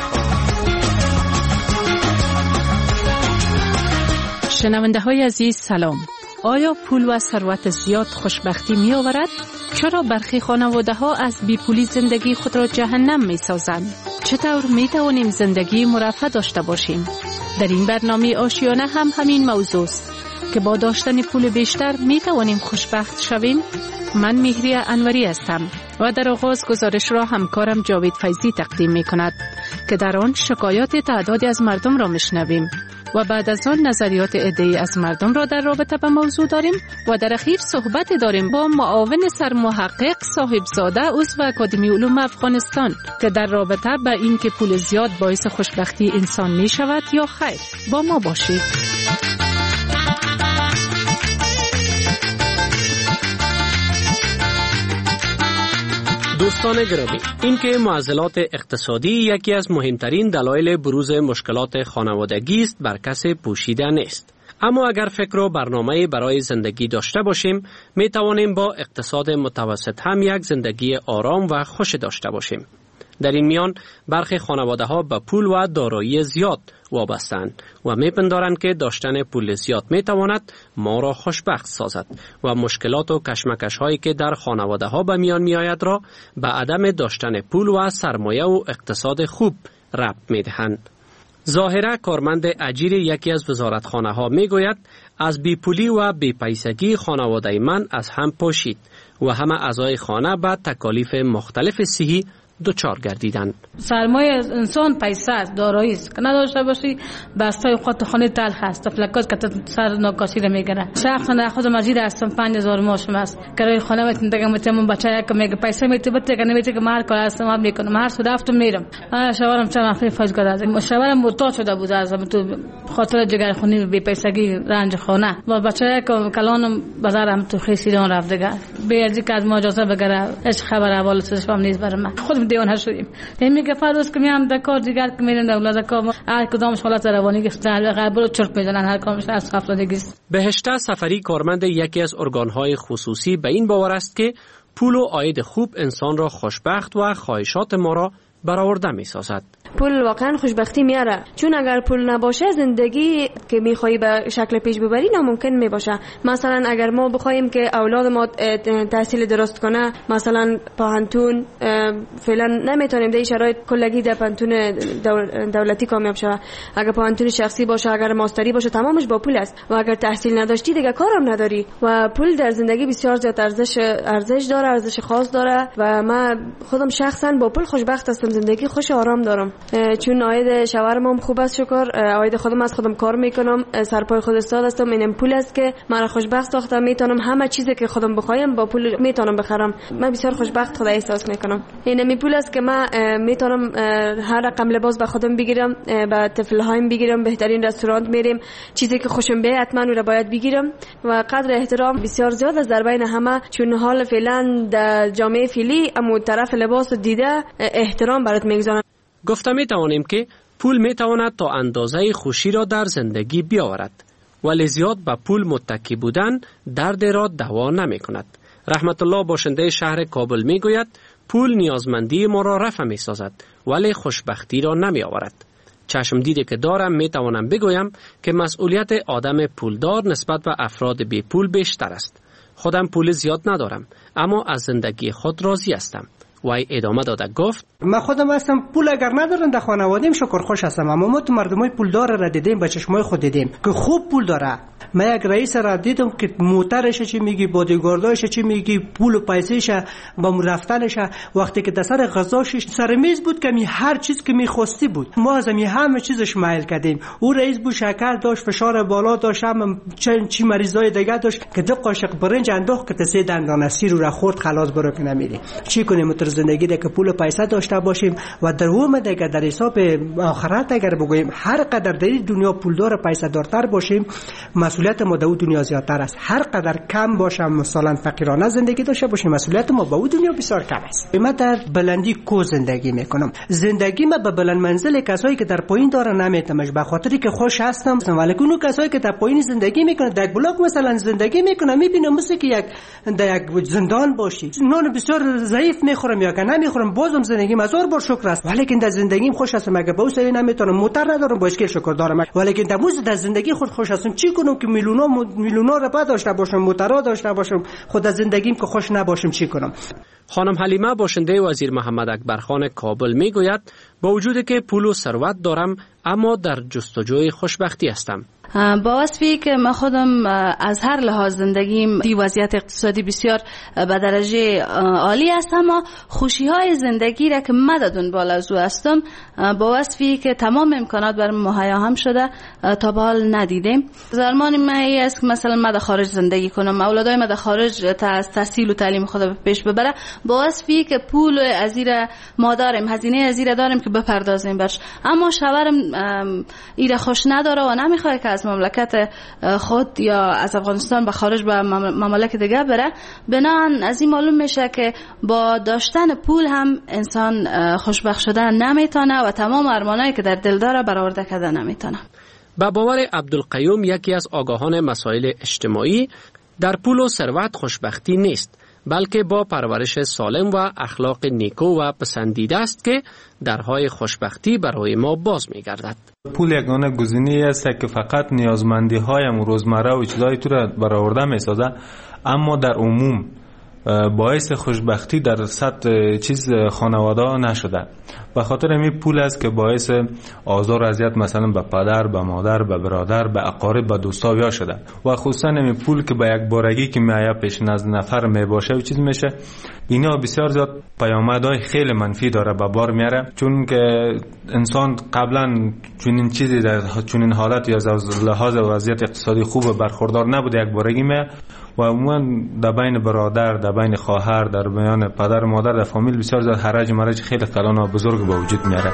شنونده های عزیز سلام. آیا پول و ثروت زیاد خوشبختی می آورد؟ چرا برخی خانواده ها از بیپولی زندگی خود را جهنم می سازند؟ چطور می توانیم زندگی مرفه داشته باشیم؟ در این برنامه آشیانه هم همین موضوع است که با داشتن پول بیشتر می توانیم خوشبخت شویم. من مهریه انوری هستم و در آغاز گزارش را همکارم جاوید فیضی تقدیم می کند که در آن شکایات تعدادی از مردم را میشنویم و بعد از آن نظریات عده‌ای از مردم را در رابطه با موضوع داریم و در اخیر صحبت داریم با معاون سرمحقق صاحبزاده عضو اکادمی علوم افغانستان که در رابطه با این که پول زیاد باعث خوشبختی انسان می شود یا خیر. با ما باشید.
دوستان گرامی، اینکه معضلات اقتصادی یکی از مهمترین دلایل بروز مشکلات خانوادگی است بر کسی پوشیده نیست. اما اگر فکر و برنامه برای زندگی داشته باشیم، می توانیم با اقتصاد متوسط هم یک زندگی آرام و خوش داشته باشیم. در این میان برخی خانواده ها به پول و دارایی زیاد وابستند و میپندارند که داشتن پول زیاد میتواند ما را خوشبخت سازد و مشکلات و کشمکش هایی که در خانواده ها به میان میآید را به عدم داشتن پول و سرمایه و اقتصاد خوب ربط میدهند. ظاهره کارمند اجیر یکی از وزارتخانه ها میگوید از بیپولی و بیپیسگی خانواده من از هم پاشید و همه اعضای خانه به تکالیف مختلف صحی دوچار گردیدند.
سرمایه انسان پیسه است، دارایی است که نداشته باشی بستای خود خانه تلخ است، فلکات که سر ناکاسی را میگیره. شخصا خود مجید هستم 5000 ماشم است کرای خانه میتونم دیگه میتونم بچه که میگه پیسه میتونه که نمیتونه که مار کار هستم هم میکنم هر سود هفتم میرم. شوهرم چند وقتی فوت کرده، شوهرم مرتاح شده بود از تو خاطر جگر خونی بی پیسگی رنج خانه و بچه که کلانم بازارم تو خیسیدان رفت دیگه به ارزی که از ما اجازه بگیره ايش خبر اول چیزش هم نیست برام. خودم دیوانه شدیم. میگه فرض که میام دکار دیگر که میرن دولت کام هر کدامش حالت روانی گفتن قبل چرت میزنن هر کامش از افسردگی است.
بهشته سفری کارمند یکی از ارگانهای خصوصی به این باور است که پول و عاید خوب انسان را خوشبخت و خواهشات ما را برآورده می‌سازد.
پول واقعا خوشبختی میاره، چون اگر پول نباشه زندگی که میخوایی به شکل پیش ببری ناممکن میباشه. مثلا اگر ما بخوایم که اولاد ما تحصیل درست کنه، مثلا پانتون فعلا نمیتونیم در شرایط کلگی در پانتون دولتی کامیاب شه. اگر پانتون شخصی باشه، اگر ماستری باشه، تمامش با پول است و اگر تحصیل نداشتی دیگه کارم نداری و پول در زندگی بسیار زیاد ارزش داره، ارزش خاص داره و من خودم شخصا با پول خوشبخت هستم، زندگی خوش آرام دارم. چون عاید شوهرم هم خوب است شکر، عاید خودم از خودم کار میکنم، سرپای خود استاد هستم. اینم پول است که من خوشبخت ساختم، میتونم همه چیزی که خودم بخوایم با پول میتونم بخرم. من بسیار خوشبخت خدا احساس میکنم. اینم پول است که من میتونم هر رقم لباس به خودم بگیرم، به طفلهایم بگیرم، بهترین رستوران میریم، چیزی که خوشم بیاد حتما اون رو باید بگیرم و قدر احترام بسیار زیاد است در بین همه. چون حال فعلا در جامعه فعلی اما طرف لباس دیده احترام برات میگذارن.
گفته می توانیم که پول می تواند تا اندازه خوشی را در زندگی بیاورد، ولی زیاد به پول متکی بودن درد را دوا نمی کند. رحمت الله باشنده شهر کابل می گوید پول نیازمندی ما را رفع می سازد ولی خوشبختی را نمی آورد. چشم دیده که دارم می توانم بگویم که مسئولیت آدم پولدار نسبت به افراد بی پول بیشتر است. خودم پول زیاد ندارم اما از زندگی خود راضی هستم. وای ادامه داده گفت
من خودم هستم پول اگر ندارن در خانواده‌ام شکر خوش هستم، اما ما تو مردمای پولدار را دیدیم، به چشمای خود دیدیم که خوب پول داره. من یک رئیس را دیدم که موترش چی میگی، بادیگارداش چی میگی، پول و پیسه‌ش با رفتنش، وقتی که دسر غذاش سر میز بود که هر چیز که میخواستی بود. ما از همه چیزش مایل کردیم. او رئیس بود، شکر داشت، فشار بالا داشت، هم چی مریضای دیگه داشت که 2 قاشق برنج انداخت که 3 دندان سیر رو خورد خلاص برو که نمیری. چی کنیم در زندگی ده که پول و پیسه داشته باشیم و در اومد دیگه در حساب آخرت اگر بگوییم هر قدر در این دنیا پولدار و پیسه دارتر باشیم مسئولیت ما در اون دنیا زیادتر است. هر قدر کم باشم مثلا فقیرانه زندگی داشته باشیم مسئولیت ما با اون دنیا بسیار کم است. من در بلندی کو زندگی میکنم. زندگی ما به بلند منزل کسایی که در پایین داره نمیتمش به خاطری که خوش هستم، ولی اون کسایی که در پایین زندگی میکنن در بلاک مثلا زندگی میکنن میبینم مثل که یک زندان باشی، نان بسیار ضعیف میخورم یا که نمیخورم بازم زندگیم 1000 بار شکر است، ولی که در زندگیم خوش هستم. اگه با سری نمیتونم موتر ندارم با اشکال شکر دارم، ولی که در زندگی خود خوش هستم. چی کنم که میلیونا را داشته باشم، موترها داشته باشم، خود از زندگیم که خوش نباشم چی کنم؟
خانم حلیمه باشنده وزیر محمد اکبرخان کابل میگوید با وجودی که پول و ثروت دارم اما در جستجوی خوشبختی هستم.
با وصفی که من خودم از هر لحاظ زندگیم دی وضعیت اقتصادی بسیار به درجه عالی است، اما خوشی های زندگی را که مددون بالا از او هستم با وصفی که تمام امکانات بر مهیا هم شده تا به حال ندیدیم. زمان من است که مثلا من در خارج زندگی کنم، اولادای من در خارج تحصیل و تعلیم خود پیش ببره، با وصفی که پول ازیره ما داریم، هزینه ازیره داریم که بپردازیم برش، اما شوهرم ایره خوش نداره و نمیخواد که از مملکت خود یا از افغانستان به خارج به مملکت دیگه بره. بنابراین از این معلوم میشه که با داشتن پول هم انسان خوشبخت شدن نمیتونه و تمام ارمانایی که در دل داره برآورده کردن نمیتونه.
به باور عبدالقیوم، یکی از آگاهان مسائل اجتماعی، در پول و ثروت خوشبختی نیست، بلکه با پرورش سالم و اخلاق نیکو و پسندیده است که درهای خوشبختی برای ما باز می‌گردد.
پول یگانه گزینه‌ای است که فقط نیازمندی‌هایم روزمره و چیزایی تو را برآورده می‌سازه، اما در عموم باعث خوشبختی در سطح خانواده ها نشده. به خاطر همین پول است که باعث آزار و اذیت مثلا به پدر، به مادر، به برادر، به اقارب، به دوستا یا شده و خصوصا همین پول که به یک بارگی که میآید پیش نزد نفر میباشه و چیز میشه، اینا بسیار زیاد پیامدهای خیلی منفی داره به بار میاره، چون که انسان قبلا چنین چیزی در چنین حالت یا از لحاظ وضعیت اقتصادی خوب برخوردار نبوده، یک بارگی میاد و عموما در بین برادر، در بین خواهر، در بین پدر مادر، در فامیل بسیار زیاد حرج مرج خیلی کلان و بزرگ به وجود میاره.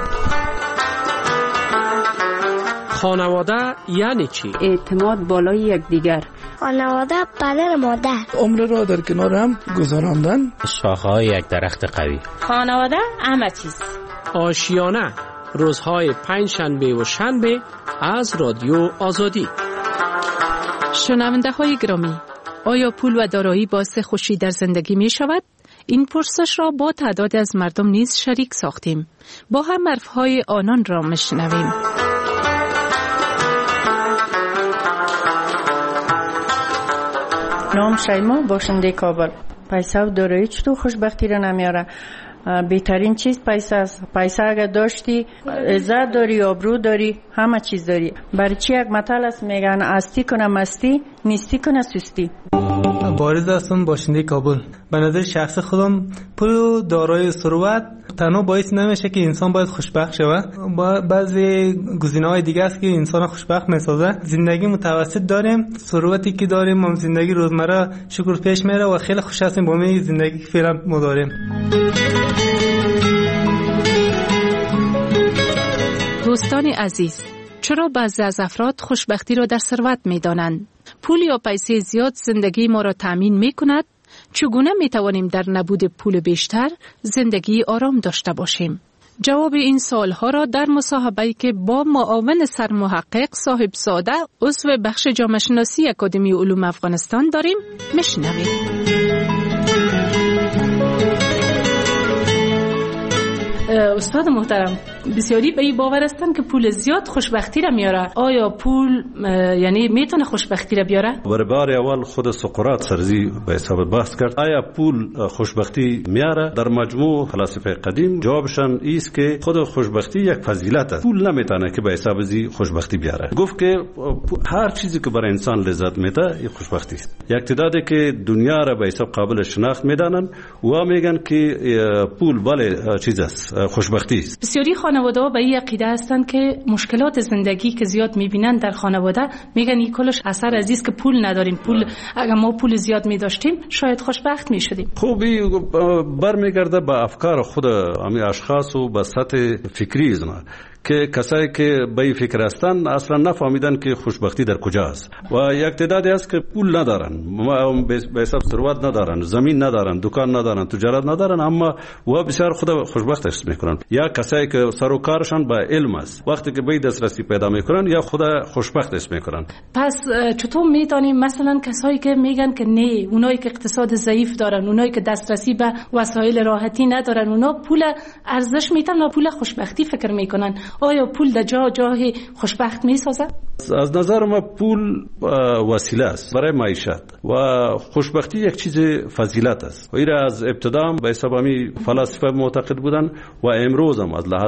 خانواده یعنی چی؟
اعتماد بالای یکدیگر.
خانواده پدر مادر.
عمر را در کنار هم گذراندن.
شاخه‌های یک درخت قوی.
خانواده همه چیز.
آشیانه، روزهای پنجشنبه و شنبه از رادیو آزادی.
شنونده های گرامی، آیا پول و دارایی باعث خوشی در زندگی می شود؟ این پرسش را با تعداد از مردم نیز شریک ساختیم. با هم حرفهای آنان را میشنویم.
نام شیما، باشنده کابل. پیسه و دارایی چطور خوشبختی را نمیاره؟ بهترین چیز پیسه است. پیسه اگر داشتی عزت داری، آبرو داری، همه چیز داری. برای چی یک مثل است میگن استی کنه مستی، نیستی کنه سستی.
بارز هستم، باشنده کابل. به نظر شخص خودم پول و دارایی ثروت تنها باعث نمیشه که انسان باید خوشبخت شود. بعضی گزینه‌های دیگه است که انسان خوشبخت میسازه. زندگی متوسط داریم، ثروتی که داریم، هم زندگی روزمره شکر پیش میره و خیلی خوش هستیم با می زندگی که فعلا ما داریم.
دوستان عزیز، چرا بعضی از افراد خوشبختی را در ثروت می دانند؟ پول یا پیسه زیاد زندگی ما را تأمین می کند؟ چگونه می توانیم در نبود پول بیشتر زندگی آرام داشته باشیم؟ جواب این سوالها را در مصاحبه‌ای که با معاون سرمحقق صاحب زاده عضو بخش جامعه شناسی اکادمی علوم افغانستان داریم. میشنویم.
استاد محترم، بسیاری به این باور هستن که پول زیاد خوشبختی را میاره. آیا پول یعنی میتونه خوشبختی را بیاره؟
برای بار اول خود سقراط سرزی به حساب بحث کرد آیا پول خوشبختی میاره؟ در مجموع فلاسفه قدیم جوابشان ایست که خود خوشبختی یک فضیلت است. پول نمیتونه که به حساب زی خوشبختی بیاره. گفت که هر چیزی که برای انسان لذت میده این خوشبختی است. یک تعدادی که دنیا را به حساب قابل شناخت میدانن و میگن که پول بله چیز است، خوشبختی است.
بسیاری خانواده‌ها به این عقیده هستند که مشکلات زندگی که زیاد می‌بینن در خانواده، میگن این کلش اثر از است که پول نداریم. پول اگر ما پول زیاد می‌داشتیم شاید خوشبخت می‌شدیم.
خوبی برمیگرده به افکار خود همین اشخاص و به سطح فکری زنا که کسایی که به این فکر هستند اصلا نفهمیدن که خوشبختی در کجا است و یک تعدادی است که پول ندارن، به حساب ثروت ندارن، زمین ندارن، دکان ندارن، تجارت ندارن، اما و بسیار خود خوشبخت حس میکنن. یا کسایی که سر و کارشان به علم است، وقتی که به دسترسی پیدا میکنن یا خود خوشبخت حس میکنن.
پس چطور میتونیم مثلا کسایی که میگن که نه، اونایی که اقتصاد ضعیف دارن، اونایی که دسترسی به وسایل راحتی ندارن، اونا پول ارزش میتن و پول خوشبختی فکر میکنن، آیا پول در جای خوشبخت میسازه؟
از نظر ما پول وسیله است برای معیشت و خوشبختی یک چیز فضیلت است و این از ابتدا هم به حساب همی فلاسفه معتقد بودن و امروز هم از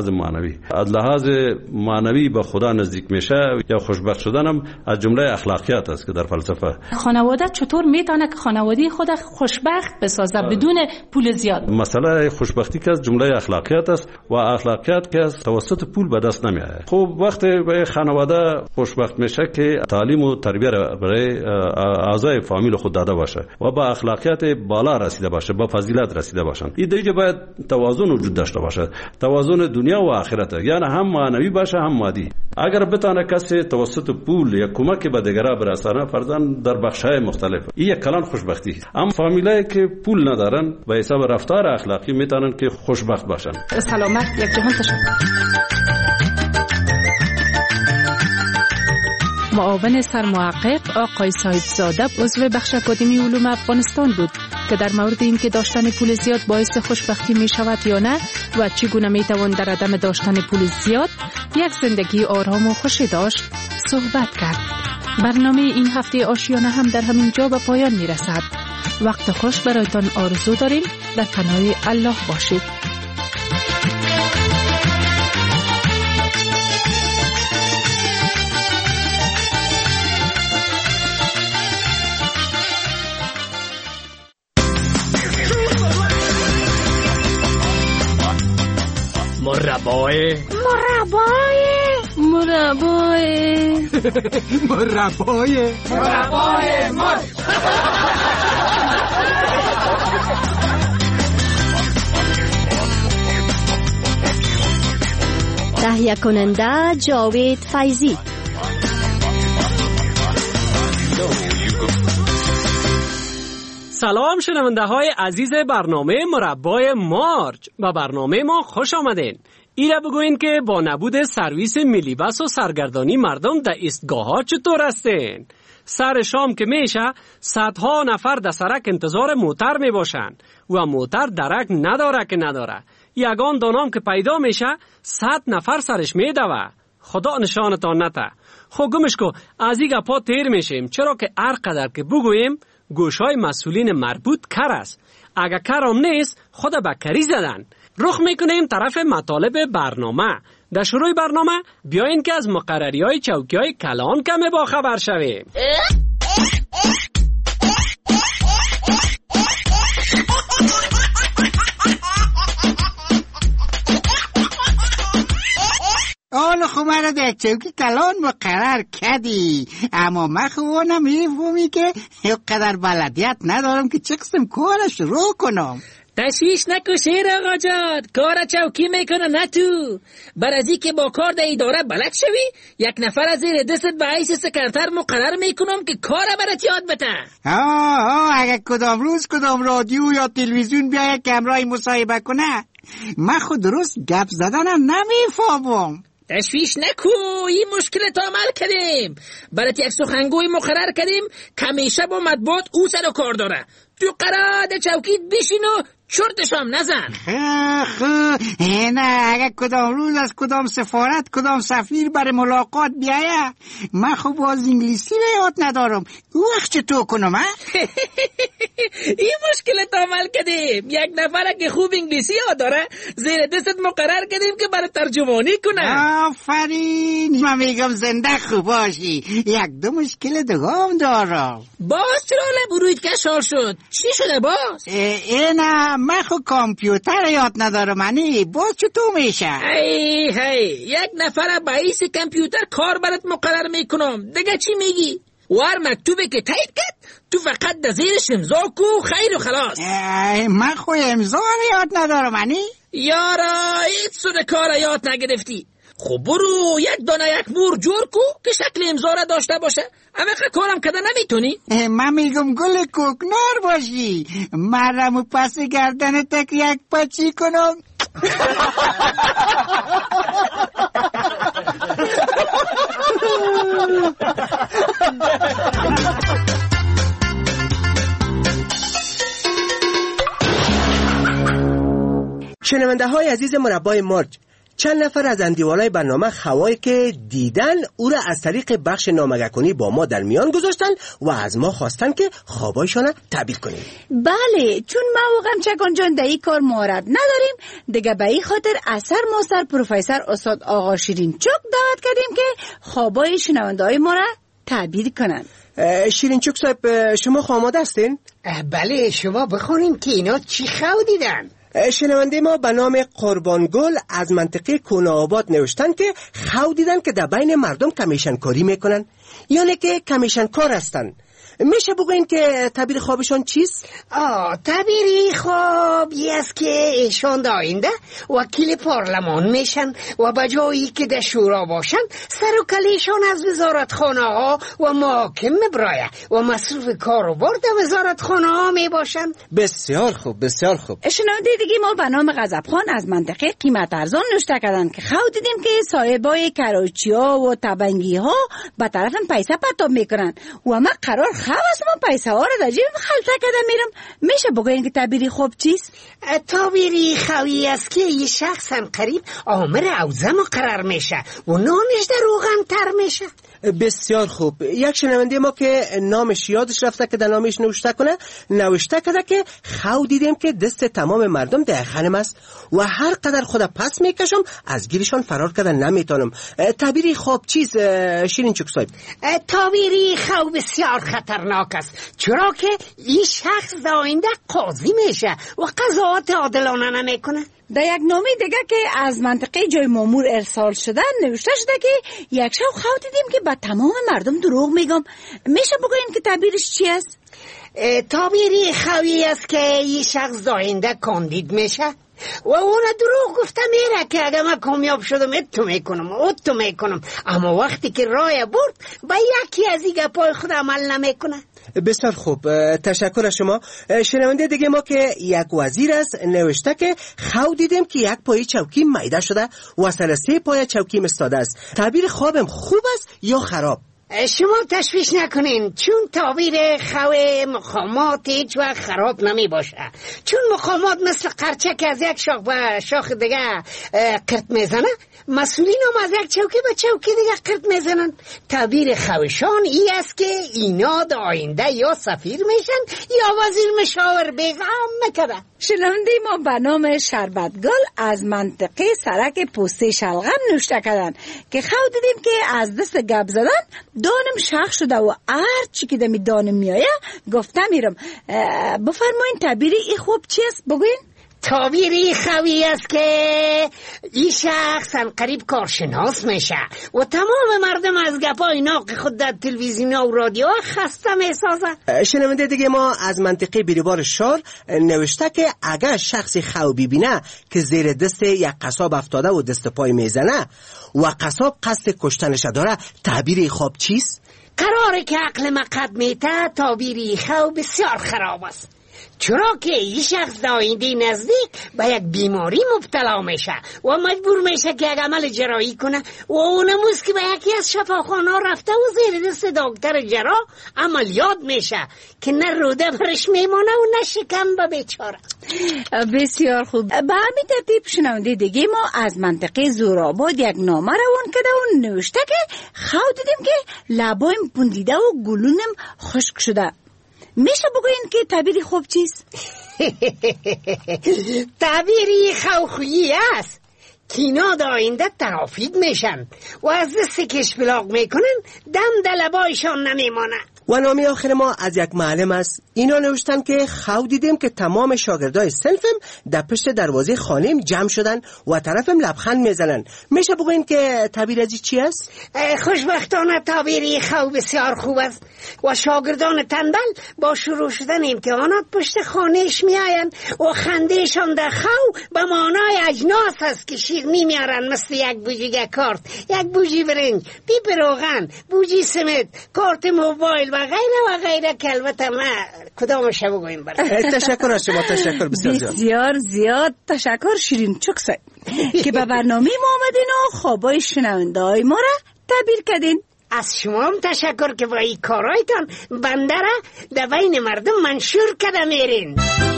لحاظ معنوی به خدا نزدیک میشه یا خوشبخت شدن هم از جمله اخلاقیات است که در فلسفه.
خانواده چطور میتونه که خانواده خود خوشبخت بسازه بدون پول زیاد؟
مسئله خوشبختی که از جمله اخلاقیات است و اخلاقیات که از توسط پول به دست نمیاد. خب وقتی به خانواده خوشبخت میشه که تعلیم و تربیت برای اعضای فامیل خود داده باشه و با اخلاقیات بالا رسیده باشه، با فضیلت رسیده باشن. این دیگه باید توازن وجود داشته باشه، توازن دنیا و آخرت، یعنی هم معنوی باشه هم مادی. اگر بتونه کسی توسط پول یا کمک به دیگران برسانه، فرضاً در بخش‌های مختلف، این یک کلان خوشبختی است. اما فامیلایی که پول ندارن به حساب رفتار اخلاقی میتونن که خوشبخت باشن.
سلامت یک جهان. تشکر.
معاون سرمحقق آقای صاحبزاده عضو بخش اکادمی علوم افغانستان بود که در مورد اینکه داشتن پول زیاد باعث خوشبختی می شود یا نه و چگونه می توان در عدم داشتن پول زیاد یک زندگی آرام و خوشی داشت صحبت کرد. برنامه این هفته آشیانه هم در همین جا به پایان می رسد. وقت خوش برایتان آرزو داریم. در پناه الله باشید.
مربای مار.
تهیه کننده جاوید فیضی.
سلام شنونده های عزیز برنامه مربای مارج. به برنامه ما خوش آمدین. ایره بگوین که با نبود سرویس ملی بس و سرگردانی مردم در ایستگاه ها چطور هستین؟ سر شام که میشه صدها نفر در سرک انتظار موتر می باشن و موتر درک نداره که نداره. یگان دانام که پیدا میشه 100 نفر سرش میدوه. خدا نشانتان نته. خب گمش کو از این گپا تیر میشیم، چرا که هر قدر که بگوییم گوشهای مسئولین مربوط کر است. اگه کرم نیست خود به کری زدن. رخ میکنیم طرف مطالب برنامه. در شروع برنامه بیاین که از مقرری های چوکی های کلان کمه با خبر شویم.
آن خو مرا در چوکی کلان مقرر کردی، اما من خو نمیفهمی که یک قدر بلدیت ندارم که چه قسم کار شروع کنم.
تشویش نکو شیر آقا جان، کار چوکی میکنه نه تو. بر از این که با کار در اداره بلد شوی، یک نفر از زیر دستت به حیث سکرتر مقرر میکنم که کار برات یاد بده.
اگه کدام روز کدام رادیو یا تلویزیون بیاید که همراهی مصاحبه کنه، من خود درست گپ زدنم نمیفهمم.
تشویش نکو، این مشکل تا عمل کردیم. برات یک سخنگوی مقرر کردیم که همیشه با مطبوعات او سر و کار داره. تو قرار چوکیت بشین و چرتشام نزن.
نه اگه کدام روز از کدام سفارت کدام سفیر برای ملاقات بیایه، من خب باز انگلیسی رو یاد ندارم. او وقت چطور کنم
این مشکل تا عمل کردیم. یک نفر که خوب انگلیسی یاد داره زیر دستت مقرر کردیم که برای ترجمانی کنه.
آفرین، من میگم زنده خوب باشی. یک دو مشکل دگام دارم.
باز چرا لبرویت کشار شد؟ چی شده باز؟
نه من خود کامپیوتر یاد ندارم. باز چطور میشه؟
یک نفر با ایس کامپیوتر کار برات مقرر میکنم. دیگه چی میگی؟ وار مکتوبه که تایید کرد تو فقط در زیرش امضا کو، خیر و خلاص.
من خود امضا یاد ندارم.
یارا هیچ سر کار یاد نگرفتی. خب برو یک دانه یک مور جور کو که شکل امضا را داشته باشه. اما کارم کده نمیتونی؟
من میگم گل کوکنار باشی. مرمو پس گردن تک یک پچی کنم.
شنونده های عزیز مربای مارج، چند نفر از اندیوالای برنامه خوایی که دیدن او را از طریق بخش نامگه‌کنی با ما در میان گذاشتن و از ما خواستن که خوابایشان تعبیر کنیم.
بله، چون ما و غمچکان جان در این کار مهارت نداریم، دیگه به این خاطر اثر ماستر پروفسور استاد آقا شیرین چوک دعوت کردیم که خوابای شنونده های ما را تعبیر کنن.
شیرین چوک صاحب، شما آماده هستین؟
بله، شما بخونین که اینا چی خو دیدن.
شنونده ما به نام قربانگل از منطقه کنه-آباد نوشتن که خو دیدن که در بین مردم کمیشن کاری میکنن، یعنی که کمیشن کار هستن. میشه بگوین که تعبیر خوابشان چیست؟
تعبیر خواب یه است که ایشان در آینده وکیل پارلمان میشن و بجایی که در شورا باشن سر و کلیشان از وزارتخانه ها و محاکم میبرایه و مصروف کار و بار در وزارتخانه ها میباشن.
بسیار خوب، بسیار خوب.
شنونده دیگه ما به نام غضبخان از منطقه قیمت ارزان نوشته کردن که خود دیدیم که صاحبای کراچی ها و تبنگی ها به طرف پیسه پرتاب میکنن و ما قرار خواست ما پیسه ها رو در جیب خلطه کده میرم. میشه بگوین که تعبیری خوب چیست؟
تعبیری خوی است که یه شخص هم قریب آمر اوزه مقرر میشه و نانش در روغن تر میشه.
بسیار خوب. یک شنونده ما که نامش یادش رفته که در نامش نوشته کرده که خو دیدیم که دست تمام مردم در خانم است و هر قدر خود پس میکشم از گیرشان فرار کردن نمیتونم. تعبیری خوب چیز شیرین چوک صاحب؟
تعبیری خو بسیار خطرناک است، چرا که این شخص در آینده قاضی میشه و قضاوت عادلانه نمیکنه.
در یک نامه دیگه که از منطقه جای مامور ارسال شده نوشته شده که یک شب خو دیدیم که به تمام مردم دروغ میگم. میشه بگوین که تعبیرش چی است؟
تعبیری خوی است که این شخص در آینده کاندید میشه و اون دروغ گفته میره که اگه من کامیاب شدم اتو میکنم اما وقتی که راه برد با یکی از این گپای خود عمل نمیکنه.
بسیار خوب، تشکر از شما. شنونده دیگه ما که یک وزیر است نوشته که خو دیدیم که یک پای چوکی میده شده و سر 3 پای چوکی استاده است. تعبیر خوابم خوب است یا خراب؟
شما تشویش نکنین، چون تعبیر خواه مقامات هیچ وقت خراب نمی باشه، چون مقامات مثل قرچک از یک شاخ به شاخ دیگه قرد میزنه، مسئولین هم از یک چوکی به چوکی دیگه قرد میزنن. تعبیر خوشان ای است که اینا در آینده یا سفیر میشن یا وزیر مشاور بیغم میکنه.
شنونده ما به نام شربتگل از منطقه سرک پوسته شلغم نوشته کردن که خو دیدیم که از دست گپ زدن دانم شخ شده و هر چی که دمی دانم میایه گفته میرم. بفرمایین تعبیری ای خوب چی است بگوین؟
تعبیری خوی است که این شخص قریب کارشناس میشه و تمام مردم از گپای ناق خود در تلویزیون و رادیو خسته میسازه.
شنونده دیگه ما از منطقه بیریبار شار نوشته که اگر شخصی خو ببینه که زیر دست یک قصاب افتاده و دست پای میزنه و قصاب قصد کشتنش داره، تعبیری خوب چیست؟
قراره که عقل مقد میته تعبیری خو بسیار خراب است، چرا که این شخص در آینده نزدیک به یک بیماری مبتلا میشه و مجبور میشه که یک عمل جراحی کنه و اونموز که به یکی از شفاخانه رفته و زیر دست دکتر جراح عملیات میشه که نه روده برش میمانه و نه شکم به بیچاره.
بسیار خوب. به همین ترتیب شنونده دیگه ما از منطقه زورآباد یک نامه روان کرده و نوشته که خو دیدیم که لبایم پوندیده و گلونم خشک شده. میشه بگوین که تعبیری خوب چیست؟
تعبیری خوخویی است که اینا در آینده ترافید میشن و از دست کشبلاغ میکنن دم در لبایشان نمیمانه.
و نامی آخر ما از یک معلم است. اینا نوشتن که خو دیدیم که تمام شاگردای صنفم در پشت دروازه خانه‌ام جمع شدن و طرفم لبخند میزنن. میشه بگوین که تعبیر ازی چی است؟
خوشبختانه تعبیری خو بسیار خوب است و شاگردان تنبل با شروع شدن امتحانات پشت خانهش میآیند و خندهشان در خو به معنای اجناس است که شیرینی میارن، مثل یک بوجی کارت، یک بوجی برنج، پیپ روغن، بوجی سمت، کارت موبایل و غیره که البته ما کدامش بگویم برای.
تشکر از شما، تشکر
بسیار زیاد تشکر شیرین چوک صاحب که به برنامه ما آمدین و خوابای شنونده های ما را تعبیر کردین.
از شما هم تشکر که با این کارایتان بنده را در بین مردم منشور کرده میرین.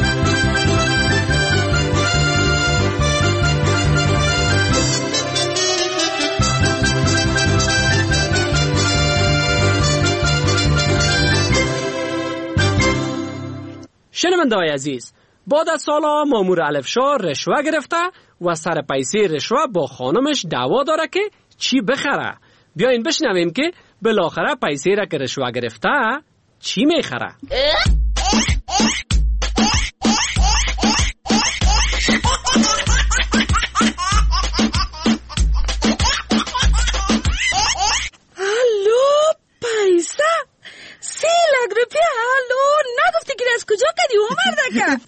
شنونده‌های عزیز، بعد از سالها مامور الفشار رشوه گرفته و سر پیسه رشوه با خانمش دعوا داره که چی بخره. بیاین بشنویم که بالاخره پیسه را که رشوه گرفته چی میخره.
الو پیسه 3 لک روپیه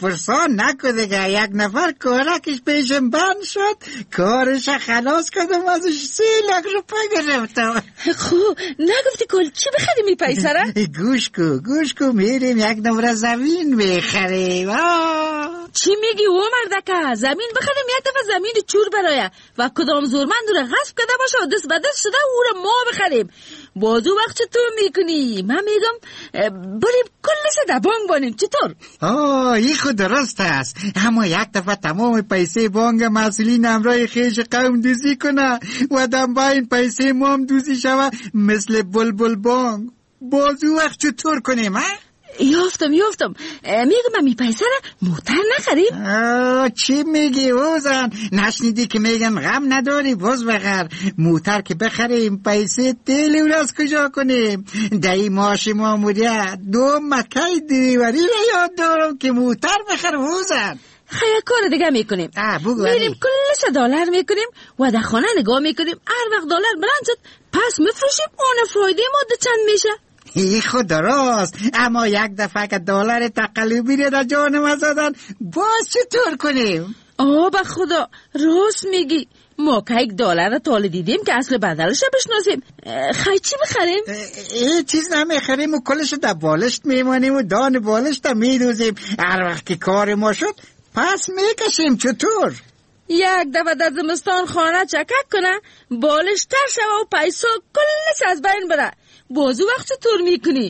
پرسان نکو دیگه. یک نفر کارکش پیشم بند شد، کارش خلاص کردم، ازش 3 لک روپیه گرفتم.
خب نگفتی کل چی بخریم این پیسه را؟
گوش کو میریم یک نمره زمین بخریم.
چی میگی او مردکه؟ زمین بخریم؟ یک دفعه زمین چور برایه و کدام زورمند رو غصب کرده باشه و دست به دست شده او رو ما بخریم. بازو وقت تو میکنی؟ من میگم بریم کلش در بانک بانیم. چطور؟
این خود درست است، اما یک دفعه تمام پیسه بانک مسئولین امرای خیش قوم دوزی کنه و دنبا این پیسه ما هم دوزی شوه مثل بلبل بانک. بازو وقت چطور کنیم ها؟
یافتم میگم من می پیسه را موتر نخریم.
چی میگی اوزن؟ نشنیدی که میگن غم نداری باز بخر. موتر که بخریم پیسه تیل اون از کجا کنیم؟ دایی ماش ماموریت 2 مکه دیواری را یاد دارم که موتر بخر اوزن.
خیلی کار دیگه میکنیم، میریم کلش دلار میکنیم و در خانه نگاه میکنیم. هر وقت دلار بلند شد پس میفروشیم، اون فایده ما چند میشه.
ای خود درست، اما یک دفعه که دلار تقلبی رو در جان ما زدن باز چطور کنیم؟
به خدا راست میگی. ما که یک دلار تاله دیدیم که اصل بدلش بشناسیم. خیلی چی بخریم؟
چیز نمیخریم و کلش در بالشت میمانیم و دان بالشت میدوزیم. هر وقت که کار ما شد پس میکشیم. چطور؟
یک دفعه در زمستان خانه چکک کنه بالش تر شوه و پیسا کلش از بین بره. بازو وقت چطور میکنی؟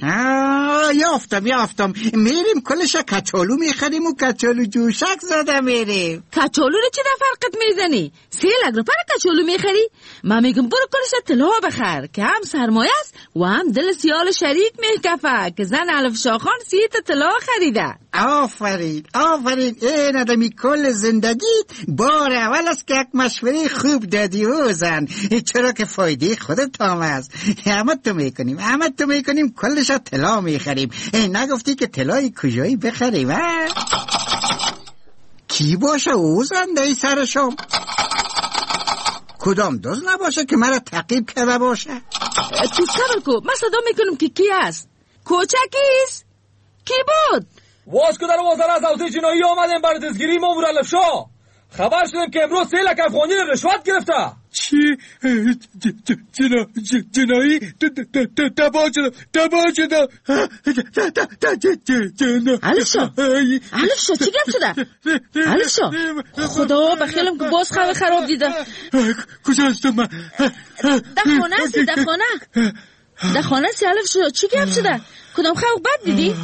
یافتم میریم کلش کچالو میخریم و کچالو جوشک زده میریم.
کچالو رو چی در فرقت میزنی؟ 3 لک روپیه کچالو میخری؟ من میگم برو کلش طلا بخر که هم سرمایه است و هم دل سیال شریک میکفه که زن الف شاخان 30 تا طلا خریده.
آفرین این آدمی کل زندگی بار اول است که یک مشوره خوب دادی اوزن، چرا که فایده خودت هم است. همه تو میکنیم کلش طلا میخریم. نگفتی که طلای کجایی بخریم؟ کی باشه اوزن دای سرشم؟ کدام دوز نباشه که مرا تعقیب کرده باشه؟
تو صبر کو، من صدا میکنم که کی است. کوچکیست؟ کی بود؟
واس که در وزارت اوضاع جنایی آمدیم برای دستگیری مامور الفشا. خبر شدیم که امروز 3 لک افغانی رشوت گرفته.
چی؟ جنایی؟ تبا شده.
الف شا چی گفت شده؟ الف شا خدا بخیلم که باز خواه خراب دیده.
کجاست من؟
در خانه سی الف شا چی گفت شده؟ کدام خواه بد دیدی؟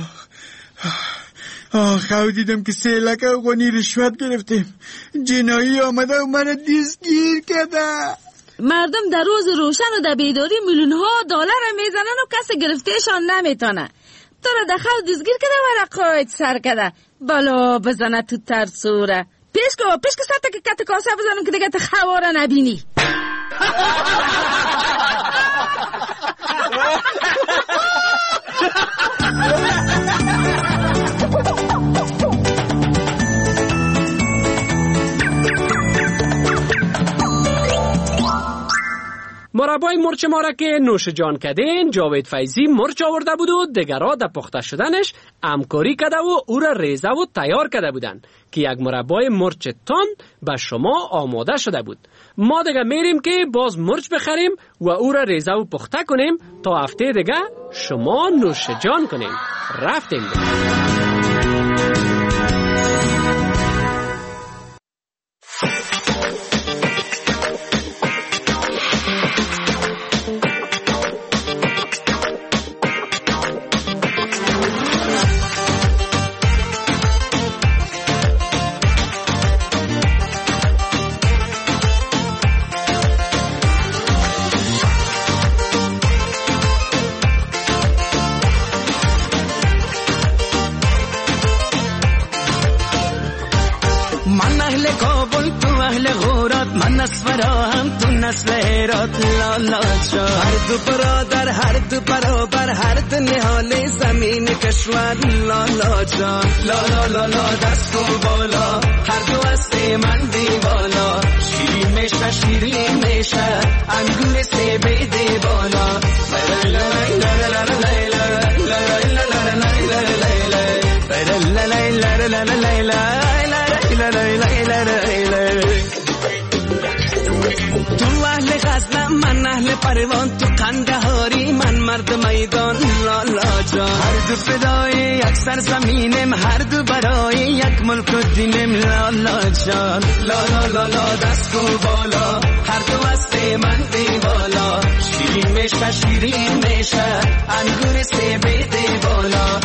خواه دیدم که 3 لک افغانی رشوت گرفتیم. جنایی آمده و من دستگیر کرده.
مردم در روز روشن و در بیداری میلیون ها دلار میزنن و کسی گرفتهشان نمیتونه. تو را در خواه دستگیر کرده و رقایت سر کرده. بلا بزنه تو ترسوره. پیش که سطح که کت کاسه بزنم که دیگه خواه را نبینی.
مربای مرچ ما را که نوش جان کردین جاوید فیضی مرچ آورده بود و دیگرها در پخته شدنش همکاری کرده و او را ریزه و تیار کرده بودن که یک مربای مرچ تند به شما آماده شده بود. ما دیگه میریم که باز مرچ بخریم و او را ریزه و پخته کنیم تا هفته دیگه شما نوش جان کنیم. رفتیم.
هر دو برادر هر دو برابر هر دو نهال زمین کشور لالا جان لالا لالا دست و بالا هر دو است من دیوالا شیرین میشه شیرین میشه انگور سه بیده بالا لا لا لا کاروان تو قندهاری من مرد میدان لالا جان هر دو فدای یک سرزمینم هر دو برای یک ملک و دینم لالا جان لالا لالا دست کو بالا هر دو هست من دیوالا شیرین میشه شیرین میشه انگور سیب دیوالا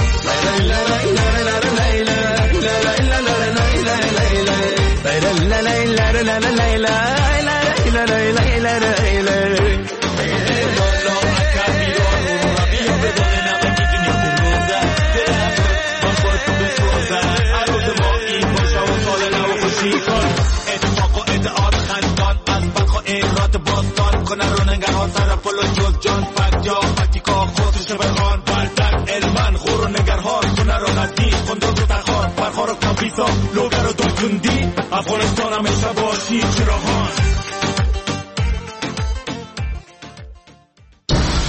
جان فدیا فکیکا خودش بخوان بردن علمن خور و نگرهان کنه رو نزدیک خونده رو تخوان برخار و کمپیسا لوگر و دلتوندی افغانستان همیشه باشی چراهان